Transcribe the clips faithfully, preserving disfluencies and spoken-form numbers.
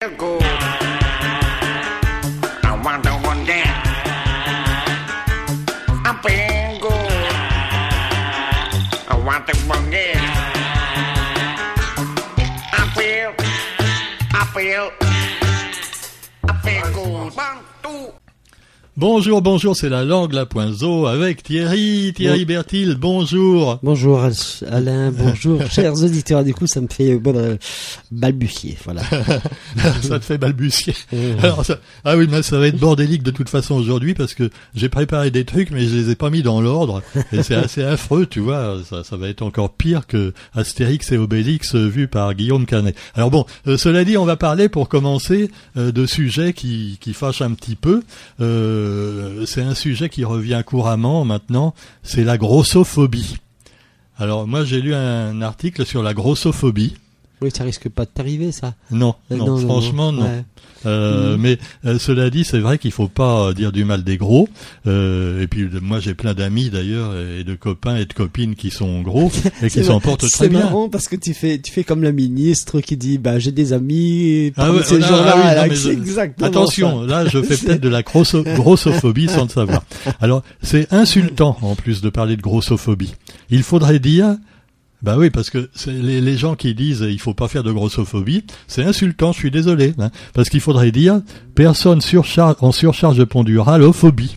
Bonjour, bonjour, c'est la langue, la poinzo, avec Thierry, Thierry bon. Bertil, bonjour. Bonjour Alain, bonjour, chers auditeurs, du coup ça me fait bon, euh, balbutier, voilà. Ça te fait balbutier. Alors, ça, ah oui, mais ça va être bordélique de toute façon aujourd'hui parce que j'ai préparé des trucs mais je les ai pas mis dans l'ordre et c'est assez affreux, tu vois, ça, ça va être encore pire que Astérix et Obélix euh, vu par Guillaume Canet. Alors bon, euh, cela dit, on va parler pour commencer euh, de sujets qui, qui fâchent un petit peu. Euh, Euh, c'est un sujet qui revient couramment maintenant, c'est la grossophobie. Alors moi j'ai lu un article sur la grossophobie. Oui, ça risque pas de t'arriver ça. Non, euh, non, non, franchement non. non. Ouais. Euh, mmh. Mais euh, cela dit, c'est vrai qu'il faut pas euh, dire du mal des gros. Euh, et puis moi j'ai plein d'amis d'ailleurs et de copains et de copines qui sont gros et qui s'en portent très bien. C'est marrant parce que tu fais tu fais comme la ministre qui dit bah j'ai des amis ah parmi ouais, ces là, gens-là. Ah oui, là non, c'est je... exactement Attention, ça. Là je fais peut-être de la grosso... grossophobie sans le savoir. Alors c'est insultant en plus de parler de grossophobie. Il faudrait dire bah oui, parce que c'est les, les gens qui disent il faut pas faire de grossophobie, c'est insultant, je suis désolé, hein, parce qu'il faudrait dire personne surcharge, en surcharge pondérale, phobie.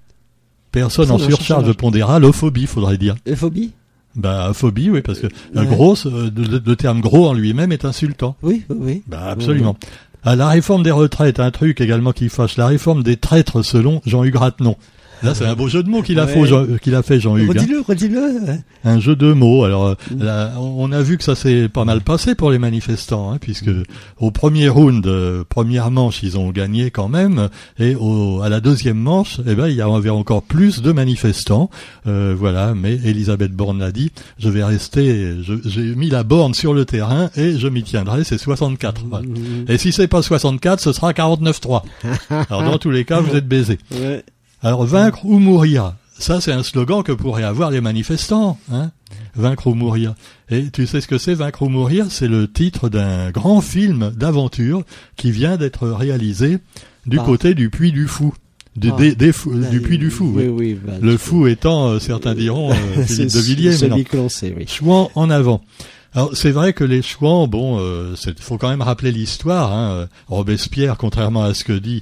Personne en surcharge pondérale, phobie, faudrait dire. Phobie ? Bah phobie, oui, parce que ouais. grosse, euh, le, le terme gros en lui-même est insultant. Oui, oui. Bah absolument. Oui, oui. À la réforme des retraites, un truc également qui fâche, la réforme des traîtres selon Jean-Hugues Rattenon. Là, c'est un beau jeu de mots qu'il a, ouais. fait, Jean, qu'il a fait Jean-Hugues. Redis-le, hein. redis-le. Un jeu de mots. Alors, euh, mmh. là, on a vu que ça s'est pas mal passé pour les manifestants, hein, puisque au premier round, euh, première manche, ils ont gagné quand même, et au, à la deuxième manche, eh ben, il y avait encore plus de manifestants. Euh, voilà, mais Elisabeth Borne l'a dit, je vais rester, je, j'ai mis la borne sur le terrain et je m'y tiendrai, c'est soixante-quatre. Voilà. Mmh. Et si c'est pas soixante-quatre, ce sera quarante-neuf trois. Alors, dans tous les cas, vous êtes baisés. Ouais. Alors, vaincre ou mourir, ça c'est un slogan que pourraient avoir les manifestants, hein. Vaincre ou mourir. Et tu sais ce que c'est, vaincre ou mourir? C'est le titre d'un grand film d'aventure qui vient d'être réalisé du ah. côté du Puy du Fou. Du, ah. des, des fou, ah, du Puy du Fou, oui. oui. oui bah, le fou peux... étant, euh, certains diront, euh, Philippe de Villiers, mais non. Que l'on sait, oui. Chouan en avant. Alors c'est vrai que les Chouans, bon, euh, c'est, faut quand même rappeler l'histoire. Hein. Robespierre, contrairement à ce que dit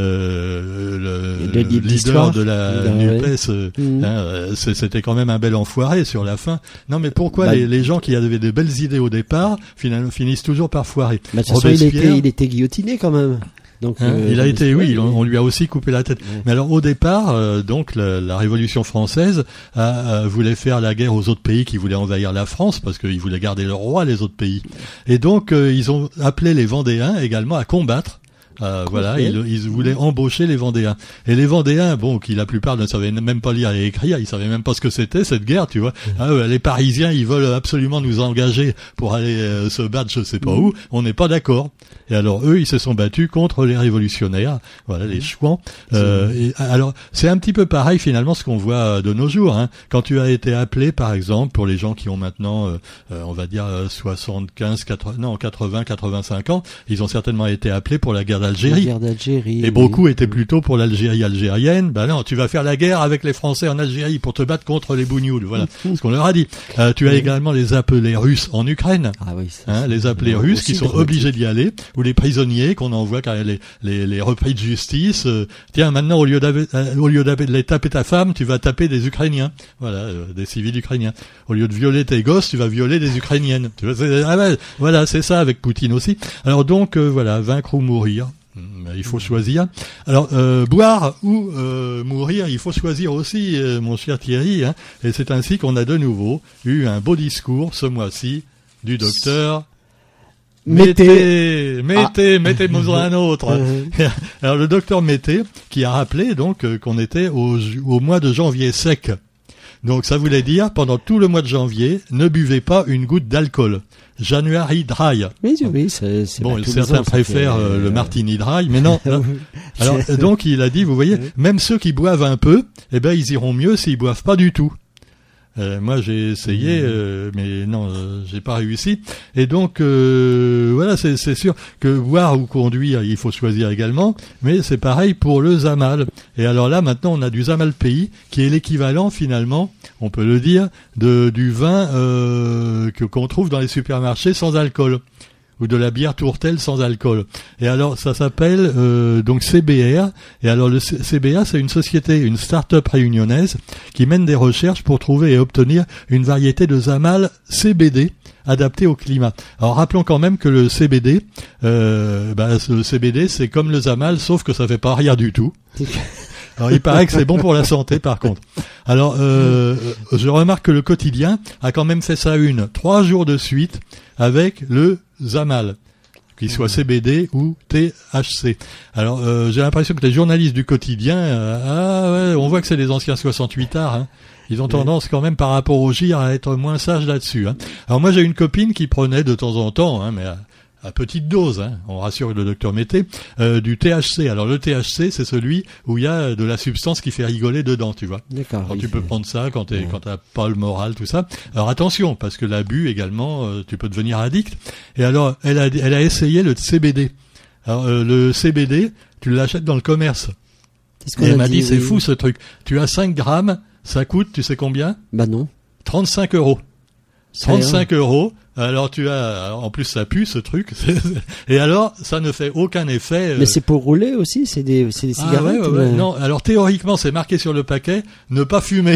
euh, le, le leader de la ben, NUPES, ouais. mmh. hein, c'était quand même un bel enfoiré sur la fin. Non, mais pourquoi bah, les, les gens qui avaient de belles idées au départ finalement finissent toujours par foirer? Bah, de toute façon, il était, il était guillotiné quand même. Donc, hein, euh, il a été, oui, on, on lui a aussi coupé la tête. Ouais. Mais alors, au départ, euh, donc, la, la Révolution française a, a, voulait faire la guerre aux autres pays qui voulaient envahir la France parce qu'ils voulaient garder leur roi, les autres pays. Et donc, euh, ils ont appelé les Vendéens également à combattre. Euh, voilà, ils, ils voulaient embaucher les Vendéens. Et les Vendéens, bon, qui la plupart ne savaient même pas lire et écrire, ils savaient même pas ce que c'était cette guerre, tu vois. Ah, les Parisiens, ils veulent absolument nous engager pour aller euh, se battre, je sais pas où. On n'est pas d'accord. Et alors eux, ils se sont battus contre les révolutionnaires, voilà, les Chouans. Euh, et, alors c'est un petit peu pareil finalement ce qu'on voit de nos jours. Hein. Quand tu as été appelé, par exemple, pour les gens qui ont maintenant, euh, euh, on va dire soixante-quinze, quatre-vingts, non quatre-vingts, quatre-vingt-cinq ans, ils ont certainement été appelés pour la guerre d'Algérie. La guerre d'Algérie. Et beaucoup oui. étaient plutôt pour l'Algérie algérienne. Ben non, tu vas faire la guerre avec les Français en Algérie pour te battre contre les bougnoules. Voilà ce qu'on leur a dit. Euh, tu as oui. également les appelés russes en Ukraine. Ah oui. Ça, hein, les appelés russes qui sont dramatique. obligés d'y aller. Ou les prisonniers qu'on envoie quand les, les, les repris de justice. Euh, tiens, maintenant, au lieu d'aller, euh, au lieu d'aller taper ta femme, tu vas taper des Ukrainiens. Voilà, euh, des civils ukrainiens. Au lieu de violer tes gosses, tu vas violer des Ukrainiennes. Tu vois, c'est, ah ouais, voilà, c'est ça avec Poutine aussi. Alors donc, euh, voilà, vaincre ou mourir. Il faut choisir. Alors, euh, boire ou euh, mourir, il faut choisir aussi, euh, mon cher Thierry. Hein, et c'est ainsi qu'on a de nouveau eu un beau discours ce mois-ci du docteur... Mété, Mété, ah. mettez-moi un autre. Alors le docteur Mété qui a rappelé donc euh, qu'on était au, au mois de janvier sec. Donc ça voulait dire pendant tout le mois de janvier, ne buvez pas une goutte d'alcool. January dry. Oui, oui, c'est, c'est bon. Certains ans, préfèrent fait, euh, le martini dry, mais non. Là, alors donc il a dit, vous voyez, même ceux qui boivent un peu, eh ben ils iront mieux s'ils boivent pas du tout. Euh, moi, j'ai essayé, euh, mais non, euh, j'ai pas réussi. Et donc, euh, voilà, c'est, c'est sûr que boire ou conduire, il faut choisir également. Mais c'est pareil pour le Zamal. Et alors là, maintenant, on a du Zamal Pays, qui est l'équivalent, finalement, on peut le dire, de du vin euh, que qu'on trouve dans les supermarchés sans alcool, ou de la bière Tourtel sans alcool. Et alors, ça s'appelle euh, donc C B R. Et alors, le C B R, c'est une société, une start-up réunionnaise qui mène des recherches pour trouver et obtenir une variété de Zamal C B D adaptée au climat. Alors, rappelons quand même que le C B D, euh, bah, le C B D, c'est comme le Zamal, sauf que ça fait pas rien du tout. Alors, il paraît que c'est bon pour la santé, par contre. Alors, euh, je remarque que le Quotidien a quand même fait sa une trois jours de suite avec le Zamal, qu'il soit C B D ou T H C. Alors, euh, j'ai l'impression que les journalistes du Quotidien, euh, ah ouais, on voit que c'est les anciens soixante-huit arts, hein. Ils ont tendance quand même par rapport au gire à être moins sages là-dessus, hein. Alors moi, j'ai une copine qui prenait de temps en temps, hein, mais à, à petite dose, hein, on rassure le docteur Mété, euh, du T H C. Alors le T H C, c'est celui où il y a de la substance qui fait rigoler dedans, tu vois. D'accord. Alors oui, tu peux c'est... prendre ça quand t'es, ouais. quand t'as pas le moral, tout ça. Alors attention, parce que l'abus également, euh, tu peux devenir addict. Et alors, elle a, elle a essayé le C B D. Alors euh, le C B D, tu l'achètes dans le commerce. Et elle m'a dit, dit c'est oui. fou ce truc. Tu as cinq grammes, ça coûte, tu sais combien? Bah non. trente-cinq euros. trente-cinq euros. Alors tu as, en plus ça pue ce truc, et alors ça ne fait aucun effet. Euh... Mais c'est pour rouler aussi, c'est des, c'est des cigarettes. Ah ouais, ouais, ouais. Mais... Non, alors théoriquement c'est marqué sur le paquet, ne pas fumer.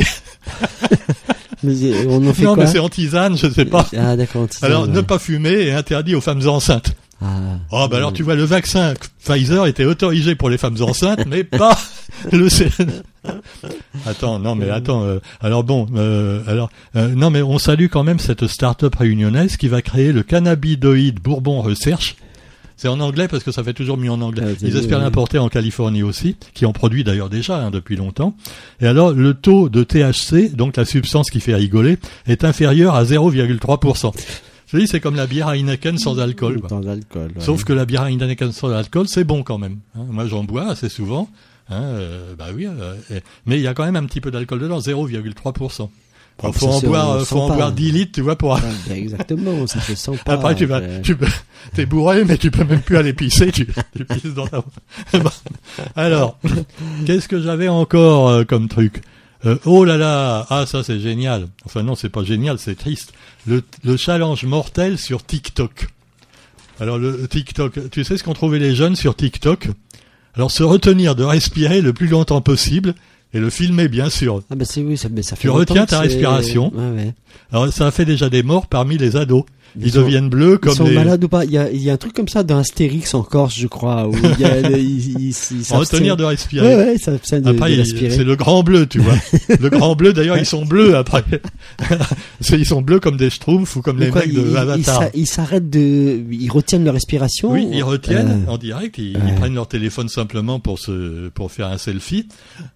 Mais on en fait non, quoi? mais c'est en tisane, je sais pas. Ah d'accord, en tisane. Alors ouais. ne pas fumer est interdit aux femmes enceintes. Ah. Oh bah alors tu vois, le vaccin Pfizer était autorisé pour les femmes enceintes, mais pas le. Attends, non mais attends. Euh, alors bon, euh, alors euh, non mais on salue quand même cette start-up réunionnaise qui va créer le Cannabidoid Bourbon Research. C'est en anglais parce que ça fait toujours mieux en anglais. Ah, Ils espèrent oui. l'importer en Californie aussi, qui en produit d'ailleurs déjà hein, depuis longtemps. Et alors le taux de T H C, donc la substance qui fait rigoler, est inférieur à zéro virgule trois pour cent. Je dis, c'est comme la bière Heineken sans alcool. Quoi. Sans alcool. Ouais. Sauf que la bière Heineken sans alcool, c'est bon quand même. Hein, moi, j'en bois assez souvent. Hein, euh, bah oui, euh, et, mais il y a quand même un petit peu d'alcool dedans, zéro virgule trois pour cent. Il faut en boire, faut en boire dix litres, tu vois, pour. Ouais, exactement, ça se sent pas. Après, tu vas, fait... tu peux, t'es bourré, mais tu peux même plus aller pisser, tu, tu pisses dans ta. Alors, qu'est-ce que j'avais encore euh, comme truc? Euh, oh là là, ah ça c'est génial. Enfin non, c'est pas génial, c'est triste. Le, le challenge mortel sur TikTok. Alors le TikTok, tu sais ce qu'ont trouvé les jeunes sur TikTok? Alors se retenir de respirer le plus longtemps possible et le filmer bien sûr. Ah bah c'est oui, ça, mais ça fait. Tu retiens ta respiration. Ouais, ouais. Alors ça a fait déjà des morts parmi les ados. Ils, ils sont, deviennent bleus comme ils sont les... malades ou pas? Il y a, il y a un truc comme ça dans Astérix en Corse, je crois, où il y a, ils, ils, ils retenir de respirer. Ouais, ouais, ça s'abstient de, après, de respirer. C'est le grand bleu, tu vois. Le grand bleu, d'ailleurs, ils sont bleus après. Ils sont bleus comme des Schtroumpfs ou comme mais les quoi, mecs de Avatar. Ils s'arrêtent de, ils retiennent leur respiration. Oui, ils retiennent euh... en direct. Ils, ouais. ils prennent leur téléphone simplement pour se, pour faire un selfie.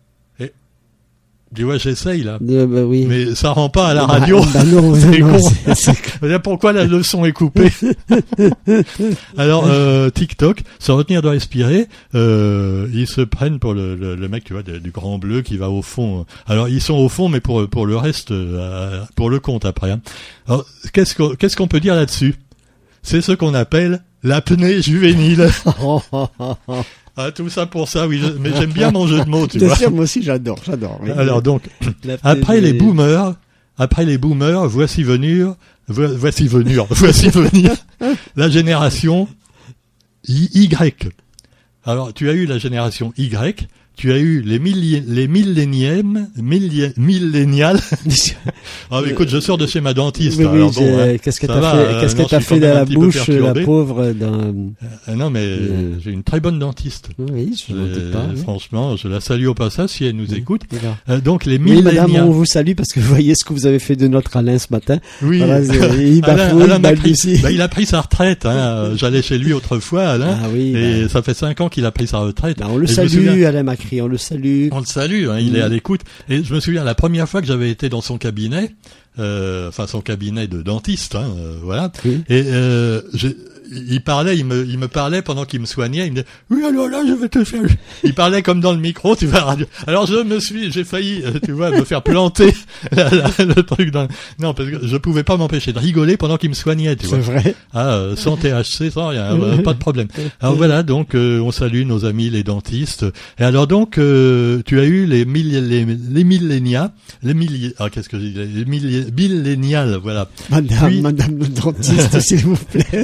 Tu vois, j'essaye là, euh, bah, oui. mais ça rend pas à la radio. Bah, bah non, c'est non, con. C'est, c'est... Pourquoi la leçon est coupée? Alors euh, TikTok, sans retenir de respirer, euh, ils se prennent pour le, le, le mec, tu vois, du grand bleu qui va au fond. Alors ils sont au fond, mais pour pour le reste, euh, pour le compte après. Hein. Alors qu'est-ce qu'on qu'est-ce qu'on peut dire là-dessus? C'est ce qu'on appelle l'apnée juvénile. Ah, tout ça pour ça, oui. Je, mais j'aime bien mon jeu de mots, tu bien vois. Sûr, moi aussi, j'adore, j'adore. Oui. Alors donc, après les boomers, après les boomers, voici venir, voici venir, voici venir la génération Y. Alors, tu as eu la génération Y. Tu as eu les milli- les milléniums, milli- millénials. Ah, mais écoute, je sors de chez ma dentiste. Oui, oui, alors bon, hein, qu'est-ce que t'as va, fait, euh, qu'est-ce que t'as fait dans la bouche, la pauvre, dans... euh, non, mais euh... j'ai une très bonne dentiste. Oui, je ne doute pas. Oui. Franchement, je la salue au passage si elle nous oui, écoute. Euh, donc, les oui, millénials. madame, on vous salue parce que vous voyez ce que vous avez fait de notre Alain ce matin. Oui. Voilà, il bafouille, Alain, Alain il pris, bah, il a pris sa retraite, hein. J'allais chez lui autrefois, Alain. Ah oui. Et bah... ça fait cinq ans qu'il a pris sa retraite. Bah, on le et salue, souviens... Alain Macri, on le salue. On le salue, hein, il mmh. est à l'écoute. Et je me souviens, la première fois que j'avais été dans son cabinet, euh, enfin son cabinet de dentiste, hein, euh, voilà. Mmh. Et euh, j'ai, il parlait, il me, il me parlait pendant qu'il me soignait. Il me disait, oui, alors là, je vais te faire. Il parlait comme dans le micro, tu vois, radio. Alors je me suis, j'ai failli, tu vois, me faire planter la, la, le truc. Dans... Non, parce que je pouvais pas m'empêcher de rigoler pendant qu'il me soignait, tu vois. C'est vrai. Ah, euh, sans T H C, sans rien, euh, pas de problème. Alors voilà, donc euh, on salue nos amis les dentistes. Et alors donc, euh, tu as eu les milli- les, les millénials, les milli- ah qu'est-ce que je dis, les milli- millénials, voilà. Madame, Puis, madame le dentiste, s'il vous plaît.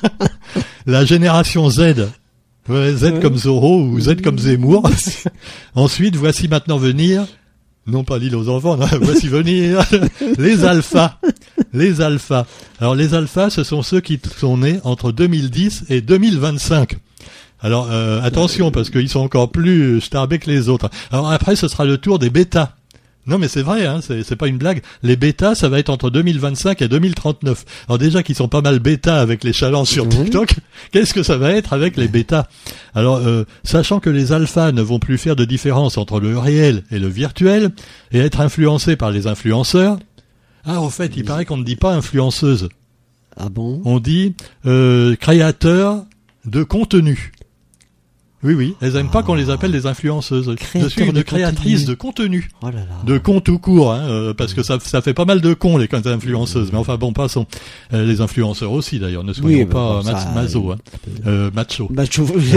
la génération Z. Ouais, Z Ouais. comme Zorro ou Z comme Zemmour. Ensuite, voici maintenant venir, non pas l'île aux enfants, non, voici venir les alphas. Les alphas. Alors les alphas, ce sont ceux qui sont nés entre deux mille dix et deux mille vingt-cinq. Alors euh, attention, parce qu'ils sont encore plus starbés que les autres. Alors après, ce sera le tour des bêtas. Non mais c'est vrai, hein, c'est, c'est pas une blague. Les bêtas, ça va être entre deux mille vingt-cinq et deux mille trente-neuf. Alors déjà qu'ils sont pas mal bêtas avec les challenges sur TikTok, qu'est-ce que ça va être avec les bêtas? Alors, euh, sachant que les alphas ne vont plus faire de différence entre le réel et le virtuel, et être influencés par les influenceurs, ah au fait, il paraît qu'on ne dit pas influenceuse, Ah bon? on dit euh, créateur de contenu. Oui, oui, elles aiment pas qu'on les appelle des influenceuses. Créateur Je suis de une créatrice contenu. de contenu. Oh là là. De con tout court, hein, euh, parce que ça, ça fait pas mal de cons les influenceuses. Mais enfin bon, passons. Euh, les influenceurs aussi d'ailleurs, ne soyons Oui, pas bah, bon, ma- ça, maso, hein. euh, macho. Bah, je vous-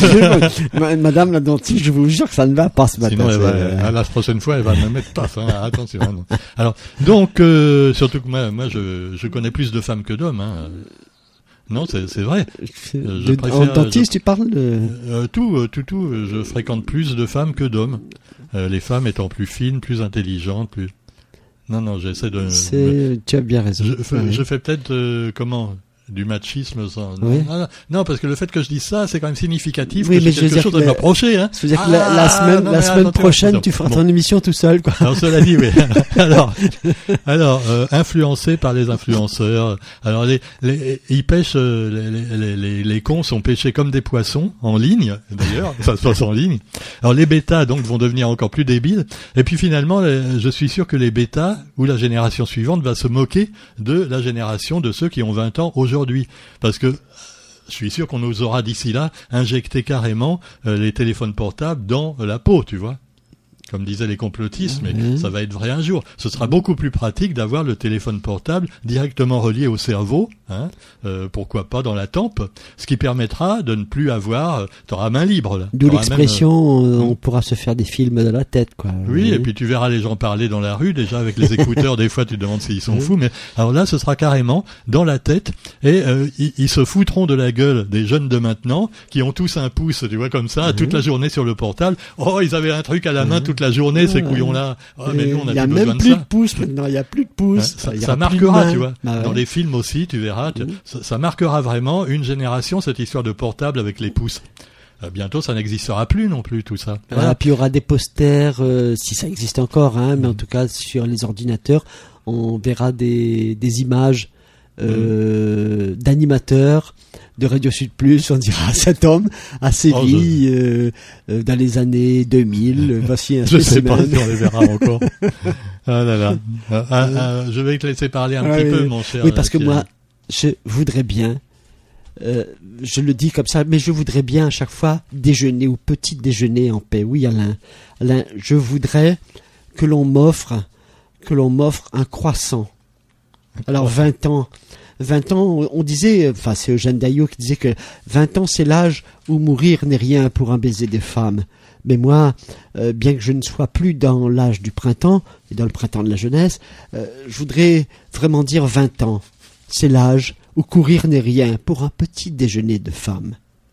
je- Ma- Madame la dentiste, je vous jure que ça ne va pas ce matin. Sinon, elle va, c'est- ah, la prochaine fois, elle va me mettre paf. Hein, attention. Hein, non. Alors, donc, euh, surtout que moi, moi, je, je connais plus de femmes que d'hommes. Hein. Non, c'est, c'est vrai. Euh, je De- préfère- en dentiste, tu parles de... Euh, tout, euh, tout, tout. euh, Je fréquente plus de femmes que d'hommes. Euh, les femmes étant plus fines, plus intelligentes, plus. Non, non, j'essaie de. C'est... Tu as bien raison. Je, fais- Ouais. je fais peut-être euh, comment du machisme sans. Oui. Non, non, non, parce que le fait que je dise ça, c'est quand même significatif. Oui, que mais j'ai je veux quelque dire chose que à la- m'approcher, hein. Ça veut dire que la, la Ah, semaine, non, la mais semaine attention, prochaine, attention. tu feras Bon. ton émission tout seul, quoi. Alors cela dit, oui. alors, alors, euh, influencé par les influenceurs. Alors les, les ils pêchent, euh, les, les, les, les cons sont pêchés comme des poissons en ligne. D'ailleurs, ça se passe en ligne. Alors les bêtas donc vont devenir encore plus débiles. Et puis finalement, les- je suis sûr que les bêtas ou la génération suivante va se moquer de la génération de ceux qui ont vingt ans aujourd'hui, parce que je suis sûr qu'on nous aura d'ici là injecté carrément euh, les téléphones portables dans la peau, tu vois. Comme disaient les complotistes, mais Mhm. ça va être vrai un jour. Ce sera beaucoup plus pratique d'avoir le téléphone portable directement relié au cerveau, hein, euh, pourquoi pas dans la tempe, ce qui permettra de ne plus avoir, euh, t'auras main libre là. D'où T'auras même, l'expression, euh, euh, on pourra se faire des films dans la tête, quoi. euh, oui, et puis tu verras les gens parler dans la rue, déjà avec les écouteurs, des fois tu te demandes s'ils sont Mhm. fous, mais alors là ce sera carrément dans la tête, et euh, ils, ils se foutront de la gueule des jeunes de maintenant, qui ont tous un pouce, tu vois, comme ça, Mhm. toute la journée sur le portable. Oh, ils avaient un truc à la main Mhm. toute la journée, ces Ouais. couillons-là. Oh, mais nous on a il y a plus besoin même de plus ça. de pouces maintenant, il y a plus de pouces. Ouais, ça, Il y ça aura plus de marquera, mains. tu vois. Bah ouais. Dans les films aussi, tu verras, tu- Mhm. ça, ça marquera vraiment une génération, cette histoire de portable avec les pouces. Euh, bientôt, ça n'existera plus non plus, tout ça. Voilà, puis il y aura des posters, euh, si ça existe encore, hein, mais en tout cas sur les ordinateurs, on verra des, des images euh, d'animateurs de Radio Sud Plus, on dira cet homme à Séville euh, euh, dans les années deux mille, euh, voici un Je sais pas spécimen. si on les verra encore. Ah là là. Ah, ah, ah, je vais te laisser parler un Ouais, petit oui. peu, mon cher. Oui, parce que Thierry. moi, je voudrais bien, euh, je le dis comme ça, mais je voudrais bien à chaque fois déjeuner ou petit déjeuner en paix. Oui, Alain, Alain, je voudrais que l'on m'offre, que l'on m'offre un croissant. Alors vingt ans, vingt ans, on disait, enfin c'est Eugène Daillot qui disait que vingt ans c'est l'âge où mourir n'est rien pour un baiser des femmes. Mais moi, euh, bien que je ne sois plus dans l'âge du printemps, et dans le printemps de la jeunesse, euh, je voudrais vraiment dire vingt ans. C'est l'âge où courir n'est rien pour un petit déjeuner de femme.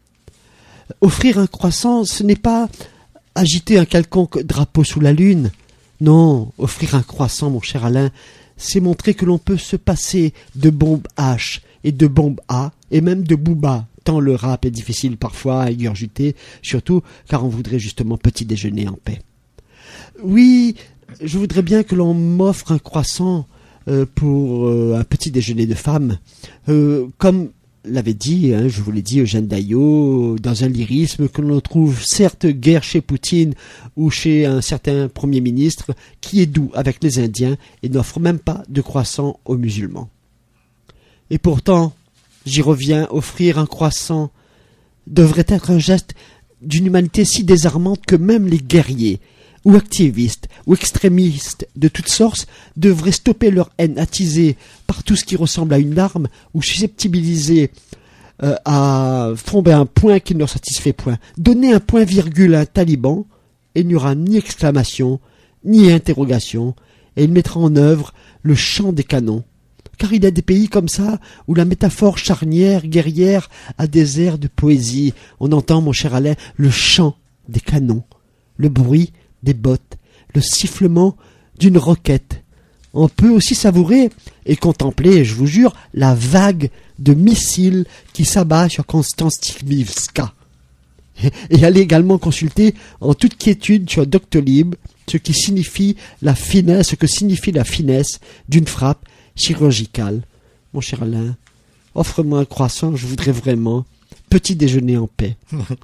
Offrir un croissant, ce n'est pas agiter un quelconque drapeau sous la lune. Non, offrir un croissant, mon cher Alain, c'est montrer que l'on peut se passer de bombe H et de bombe A, et même de booba, tant le rap est difficile parfois à égurgiter, surtout car on voudrait justement petit déjeuner en paix. Oui, je voudrais bien que l'on m'offre un croissant euh, pour euh, un petit déjeuner de femme, euh, comme l'avait dit, hein, je vous l'ai dit, Eugène Daillot, dans un lyrisme que l'on trouve certes guère chez Poutine ou chez un certain Premier ministre qui est doux avec les Indiens et n'offre même pas de croissant aux musulmans. Et pourtant, J'y reviens, offrir un croissant devrait être un geste d'une humanité si désarmante que même les guerriers, ou activistes, ou extrémistes de toutes sortes devraient stopper leur haine attisée par tout ce qui ressemble à une arme, ou susceptibiliser euh, à fonder un point qui ne leur satisfait point. Donner un point virgule à un taliban, et il n'y aura ni exclamation, ni interrogation, et il mettra en œuvre le chant des canons. Car il y a des pays comme ça, où la métaphore charnière, guerrière, a des airs de poésie. On entend, mon cher Alain, le chant des canons, le bruit des bottes, le sifflement d'une roquette. On peut aussi savourer et contempler, je vous jure, la vague de missiles qui s'abat sur Konstantinivka. Et aller également consulter en toute quiétude sur Doctolib ce qui signifie la finesse, ce que signifie la finesse d'une frappe chirurgicale. Mon cher Alain, offre-moi un croissant, je voudrais vraiment petit déjeuner en paix.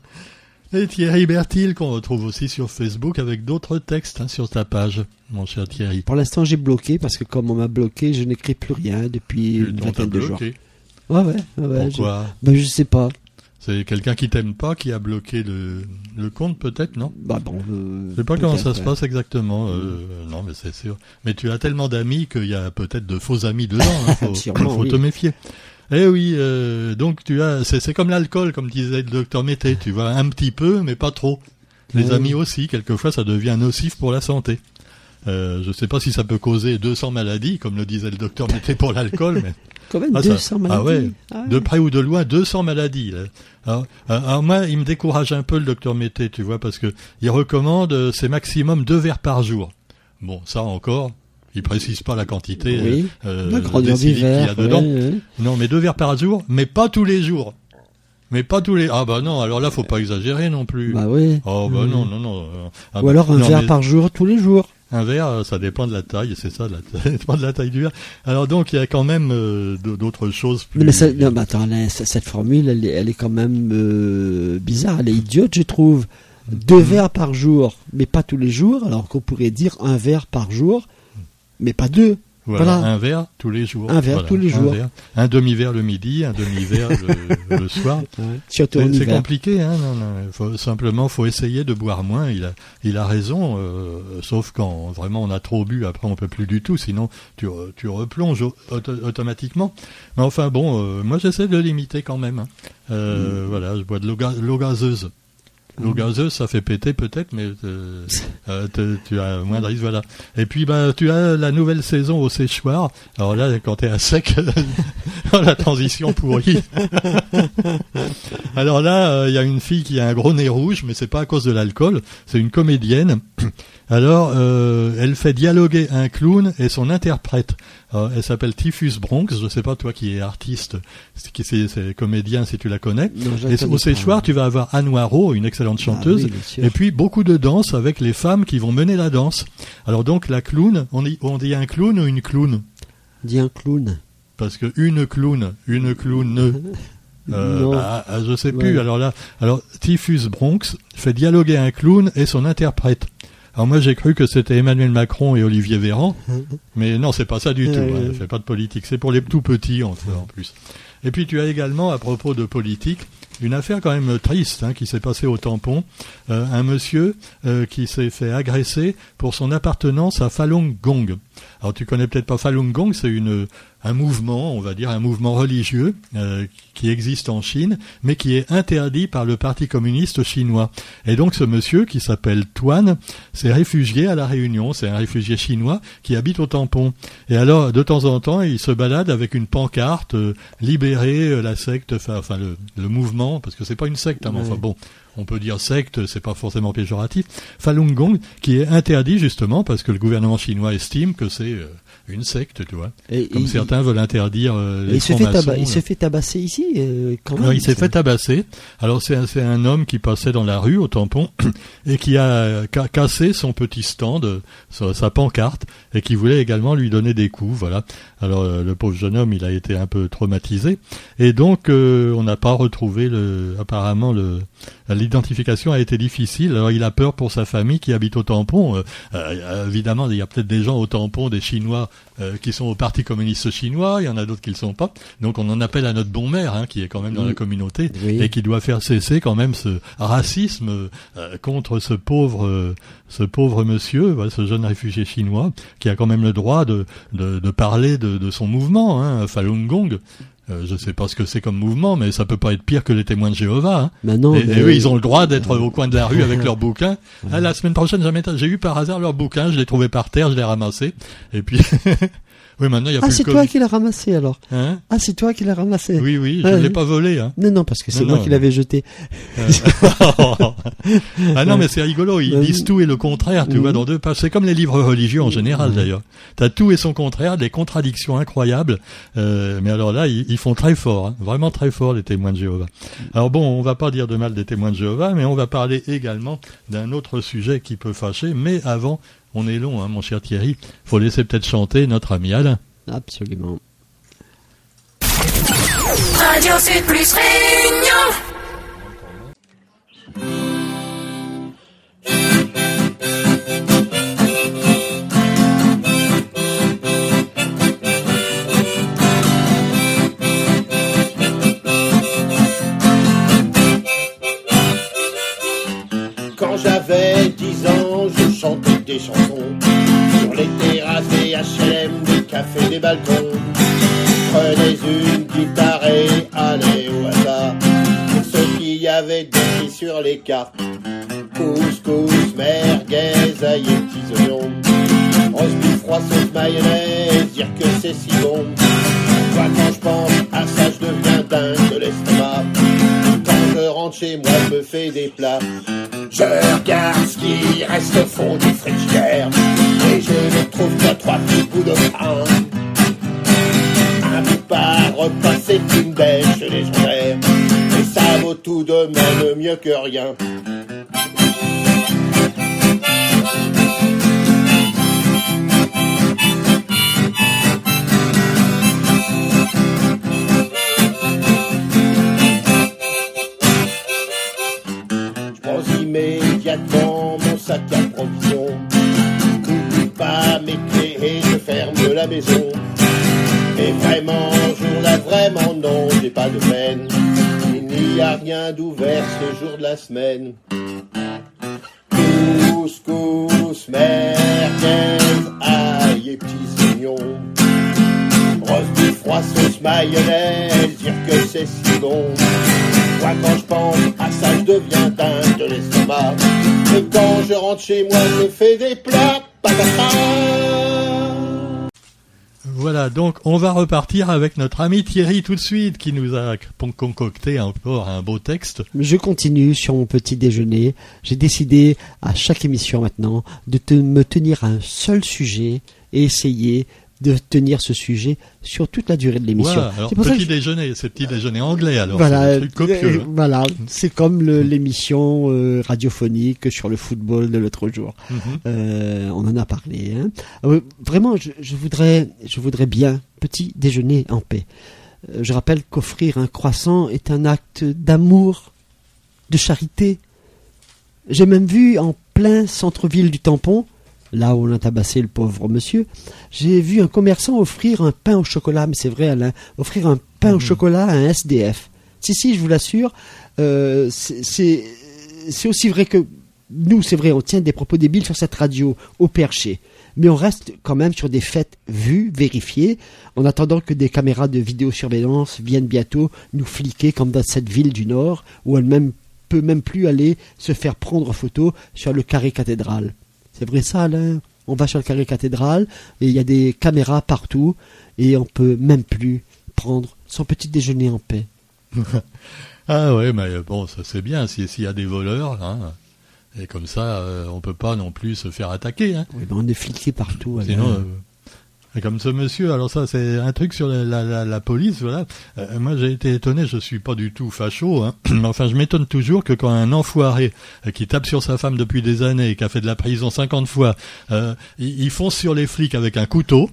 Et Thierry Bertil, qu'on retrouve aussi sur Facebook avec d'autres textes hein, sur ta page, mon cher Thierry. Pour l'instant, j'ai bloqué, parce que comme on m'a bloqué, je n'écris plus rien depuis Tu, une vingtaine de jours. Ouais, ouais, ouais. ouais Pourquoi je... Ben, je sais pas. C'est quelqu'un qui t'aime pas qui a bloqué le, le compte, peut-être, non? Bah bon, euh, je sais pas comment ça se ouais. passe exactement. Euh, mmh. Non, mais c'est sûr. Mais tu as tellement d'amis qu'il y a peut-être de faux amis dedans. Hein, faut Sûrement, faut oui. te méfier. Eh oui, euh, donc tu as, c'est, c'est comme l'alcool, comme disait le docteur Mété. Tu vois, un petit peu, mais pas trop. Les ouais. amis aussi, quelquefois, ça devient nocif pour la santé. Euh, je sais pas si ça peut causer deux cents maladies, comme le disait le docteur Mété pour l'alcool, mais... Quand même, ah, deux cents ça, maladies. Ah ouais, ah ouais. De près ou de loin, deux cents maladies. Là. Alors, alors moi, il me décourage un peu le docteur Mété, tu vois, parce que il recommande euh, c'est maximum deux verres par jour. Bon, ça encore, il précise pas la quantité oui. euh, la grandeur des du verre, qu'il y a dedans. ouais, ouais. Non, mais deux verres par jour, mais pas tous les jours. Mais pas tous les... Ah bah non, alors là, faut pas exagérer non plus. Bah oui. Oh bah ouais. non, non, non. Ah, Ou bah, alors un non, verre mais... par jour, tous les jours. Un verre, ça dépend de la taille, c'est ça, la taille, ça dépend de la taille du verre. Alors donc, il y a quand même euh, d'autres choses plus... Non, mais ça, non, mais attends, là, cette formule, elle est, elle est quand même euh, bizarre, elle est idiote, je trouve. Deux verres par jour, mais pas tous les jours, alors qu'on pourrait dire un verre par jour, mais pas deux. Voilà, Voilà. un verre tous les jours. Un verre voilà, tous les un jours. Verre. Un demi-verre le midi, un demi-verre le, le soir. Ouais. Surtout en C'est, c'est hiver. compliqué, hein. Non, non, faut, simplement, faut essayer de boire moins. Il a, il a raison. Euh, sauf quand vraiment on a trop bu, après on peut plus du tout. Sinon, tu, tu replonges auto- automatiquement. Mais enfin bon, euh, moi j'essaie de limiter quand même. Hein. Euh, mmh. Voilà, je bois de l'eau, ga- l'eau gazeuse. L'eau gazeuse, ça fait péter peut-être, mais euh, euh, te, tu as moins de risque, voilà. Et puis, bah, tu as la nouvelle saison au séchoir. Alors là, quand t'es à sec, la transition pourrie. Alors là, il euh, y a une fille qui a un gros nez rouge, mais c'est pas à cause de l'alcool. C'est une comédienne. Alors, euh, elle fait dialoguer un clown et son interprète. Alors, elle s'appelle Typhus Bronx. Je sais pas, toi qui es artiste, qui c'est, c'est comédien, si tu la connais. Non, je la et connais au séchoir, tu vas avoir Anne Noirot, une excellente chanteuse. Ah, oui, et puis, beaucoup de danse avec les femmes qui vont mener la danse. Alors donc, la clown, on dit, on dit un clown ou une clown? Dis un clown. Parce que une clown, une clown... Euh, non. Bah, je sais plus. Ouais. Alors là, alors Typhus Bronx fait dialoguer un clown et son interprète. Alors moi j'ai cru que c'était Emmanuel Macron et Olivier Véran, mais non, c'est pas ça du tout. Hein, elle fait pas de politique. C'est pour les tout petits en, en plus. Et puis tu as également, à propos de politique, une affaire quand même triste hein, qui s'est passée au Tampon. Euh, un monsieur euh, qui s'est fait agresser pour son appartenance à Falun Gong. Alors tu connais peut-être pas Falun Gong, c'est une un mouvement, on va dire un mouvement religieux euh, qui existe en Chine, mais qui est interdit par le Parti communiste chinois. Et donc ce monsieur qui s'appelle Tuan s'est réfugié à La Réunion, c'est un réfugié chinois qui habite au Tampon. Et alors de temps en temps, il se balade avec une pancarte euh, libérer euh, la secte, enfin le, le mouvement, parce que c'est pas une secte, hein, mais enfin bon. On peut dire secte, c'est pas forcément péjoratif. Falun Gong, qui est interdit justement parce que le gouvernement chinois estime que c'est euh, une secte, tu vois. Et, Comme et, certains il, veulent interdire euh, les francs-maçons. Il s'est fait tabasser ici, euh, quand même. Non, il s'est fait tabasser. Alors c'est un, c'est un homme qui passait dans la rue au Tampon et qui a ca- cassé son petit stand, sa, sa pancarte, et qui voulait également lui donner des coups, voilà. Alors euh, le pauvre jeune homme, il a été un peu traumatisé, et donc euh, on n'a pas retrouvé le, apparemment le l'identification a été difficile. Alors il a peur pour sa famille qui habite au tampon. Euh, euh, évidemment, il y a peut-être des gens au tampon, des Chinois euh, qui sont au Parti communiste chinois. Il y en a d'autres qui le sont pas. Donc on en appelle à notre bon maire, hein, qui est quand même dans oui. la communauté oui. et qui doit faire cesser quand même ce racisme euh, contre ce pauvre, euh, ce pauvre monsieur, voilà, ce jeune réfugié chinois, qui a quand même le droit de de, de parler de, de son mouvement, hein, Falun Gong. Euh, je sais pas ce que c'est comme mouvement, mais ça peut pas être pire que les témoins de Jéhovah. Hein. Mais non, et, mais... et eux, ils ont le droit d'être au coin de la rue avec leurs bouquins. Ah, la semaine prochaine, jamais j'ai eu par hasard leurs bouquins, je les trouvais par terre, je les ramassais. Et puis, oui, maintenant il y a ah, plus c'est le toi qui l'as ramassé alors. Hein ah, c'est toi qui l'as ramassé. Oui, oui, je ne ah, l'ai pas volé. Hein. Non, non, parce que c'est non, moi non, qui l'avais jeté. ah non, mais c'est rigolo. Ils disent tout et le contraire, tu mmh. vois, dans deux pages. C'est comme les livres religieux en général, mmh. d'ailleurs. T'as tout et son contraire, des contradictions incroyables. Euh, mais alors là, ils, ils font très fort, hein, vraiment très fort, les témoins de Jéhovah. Alors bon, on va pas dire de mal des témoins de Jéhovah, mais on va parler également d'un autre sujet qui peut fâcher. Mais avant, on est long, hein, mon cher Thierry. Faut laisser peut-être chanter notre ami Alain. Absolument. Radio Sud Plus Réunion. Quand j'avais dix ans, je chantais des chansons sur les terrasses des H L M, des cafés, des balcons. Prenez une guitare et allez au hasard. Pour ceux qui avaient des prix sur les cartes. Couscous, merguez, ail et petits oignons. Roast beef, froid, sauce, mayonnaise, dire que c'est si bon. Moi quand je pense à ça, je deviens dingue de l'estomac. Quand je rentre chez moi, je me fais des plats. Je regarde ce qui reste au fond du frigidaire et je ne trouve que trois petits bouts de pain. Un bout par repas, c'est une bêche légendaire et ça vaut tout de même mieux que rien. Immédiatement mon sac à provisions. N'oublie pas mes clés et je ferme la maison. Et vraiment, jour là, vraiment non, j'ai pas de peine. Il n'y a rien d'ouvert ce jour de la semaine. Couscous, merguez, ail et petits oignons. Roast beef, froid, sauce, mayonnaise, dire que c'est si bon. Moi quand je pense à ça, je deviens dingue de l'estomac. Et quand je rentre chez moi, je fais des plats patata. Voilà, donc on va repartir avec notre ami Thierry tout de suite, qui nous a concocté encore un beau texte. Je continue sur mon petit déjeuner. J'ai décidé à chaque émission maintenant de te, me tenir à un seul sujet et essayer de tenir ce sujet sur toute la durée de l'émission. Voilà, alors c'est pour petit ça que je... déjeuner, c'est petit déjeuner anglais alors. Voilà, c'est un truc copieux, euh, voilà, c'est comme le, l'émission euh, radiophonique sur le football de l'autre jour. Mm-hmm. Euh, on en a parlé. Hein. Euh, vraiment, je, je voudrais, je voudrais bien petit déjeuner en paix. Euh, je rappelle qu'offrir un croissant est un acte d'amour, de charité. J'ai même vu en plein centre-ville du Tampon, là où on a tabassé le pauvre monsieur, j'ai vu un commerçant offrir un pain au chocolat, mais c'est vrai Alain, offrir un pain mmh. au chocolat à un S D F. Si, si, je vous l'assure, euh, c'est, c'est, c'est aussi vrai que nous, c'est vrai, on tient des propos débiles sur cette radio, au perché. Mais on reste quand même sur des faits vus, vérifiés, en attendant que des caméras de vidéosurveillance viennent bientôt nous fliquer comme dans cette ville du Nord, où elle même peut même plus aller se faire prendre photo sur le carré cathédrale. C'est vrai ça, Alain. On va sur le carré cathédrale et il y a des caméras partout et on peut même plus prendre son petit déjeuner en paix. Ah ouais, mais bon, ça c'est bien s'il si y a des voleurs, hein. Et comme ça, euh, on peut pas non plus se faire attaquer. Hein. Oui, ben on est fliqué partout. Alain. Sinon, euh, comme ce monsieur, alors ça c'est un truc sur la, la, la, la police, voilà. Euh, moi j'ai été étonné, je suis pas du tout facho, hein. Mais enfin je m'étonne toujours que quand un enfoiré euh, qui tape sur sa femme depuis des années, qui a fait de la prison cinquante fois, euh, il, il fonce sur les flics avec un couteau.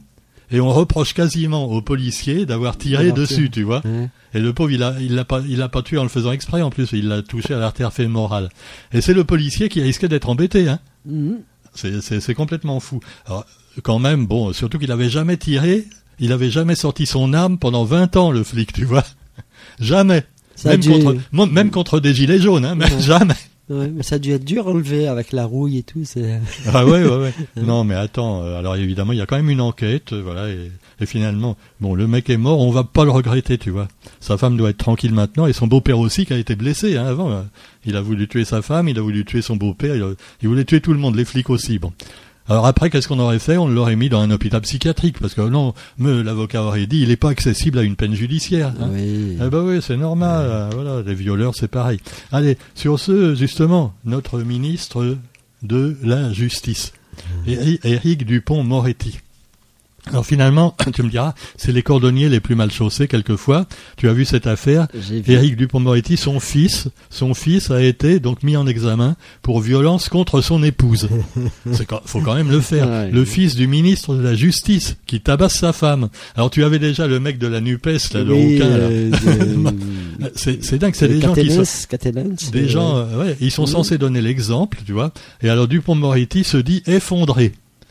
et on reproche quasiment au policier d'avoir tiré D'avoir dessus, tiré. tu vois. Ouais. Et le pauvre, il a, il l'a pas, il l'a pas tué en le faisant exprès en plus, il l'a touché à l'artère fémorale. Et c'est le policier qui risquait d'être embêté, hein. Mhm. C'est, c'est, c'est complètement fou. Alors, quand même, bon, surtout qu'il avait jamais tiré, il avait jamais sorti son arme pendant vingt ans, le flic, tu vois. Jamais. Ça a Même dû- contre, moi, même contre des gilets jaunes, hein, même Ouais. jamais. Ouais, mais ça a dû être dur à enlever avec la rouille et tout. C'est... Ah ouais, ouais, ouais. Non, mais attends. euh, Alors évidemment, il y a quand même une enquête, euh, voilà, et, et finalement, bon, le mec est mort, on va pas le regretter, tu vois. Sa femme doit être tranquille maintenant, et son beau-père aussi, qui a été blessé, hein, avant. euh. Il a voulu tuer sa femme, il a voulu tuer son beau-père, il, a- il voulait tuer tout le monde, les flics aussi. Bon. Alors après, qu'est-ce qu'on aurait fait? On l'aurait mis dans un hôpital psychiatrique, parce que non, me, l'avocat aurait dit, il est pas accessible à une peine judiciaire. Hein. Oui. Eh ben oui, c'est normal. euh, Voilà, les violeurs, c'est pareil. Allez, sur ce, justement, notre ministre de la Justice, Éri- Éric Dupond-Moretti. Alors finalement, tu me diras, c'est les cordonniers les plus mal chaussés quelquefois. Tu as vu cette affaire. J'ai vu. Éric Dupond-Moretti, son fils, son fils a été donc mis en examen pour violence contre son épouse. C'est quand, faut quand même le faire. Ouais. Le fils du ministre de la Justice qui tabasse sa femme. Alors tu avais déjà le mec de la NUPES, là, le Oui, rouquin, là. euh, de- C'est, c'est dingue, c'est de des gens qui sont, Catenens, Catenens, des euh, gens, euh, ouais, ils sont Oui. censés donner l'exemple, tu vois. Et alors Dupond-Moretti se dit effondré.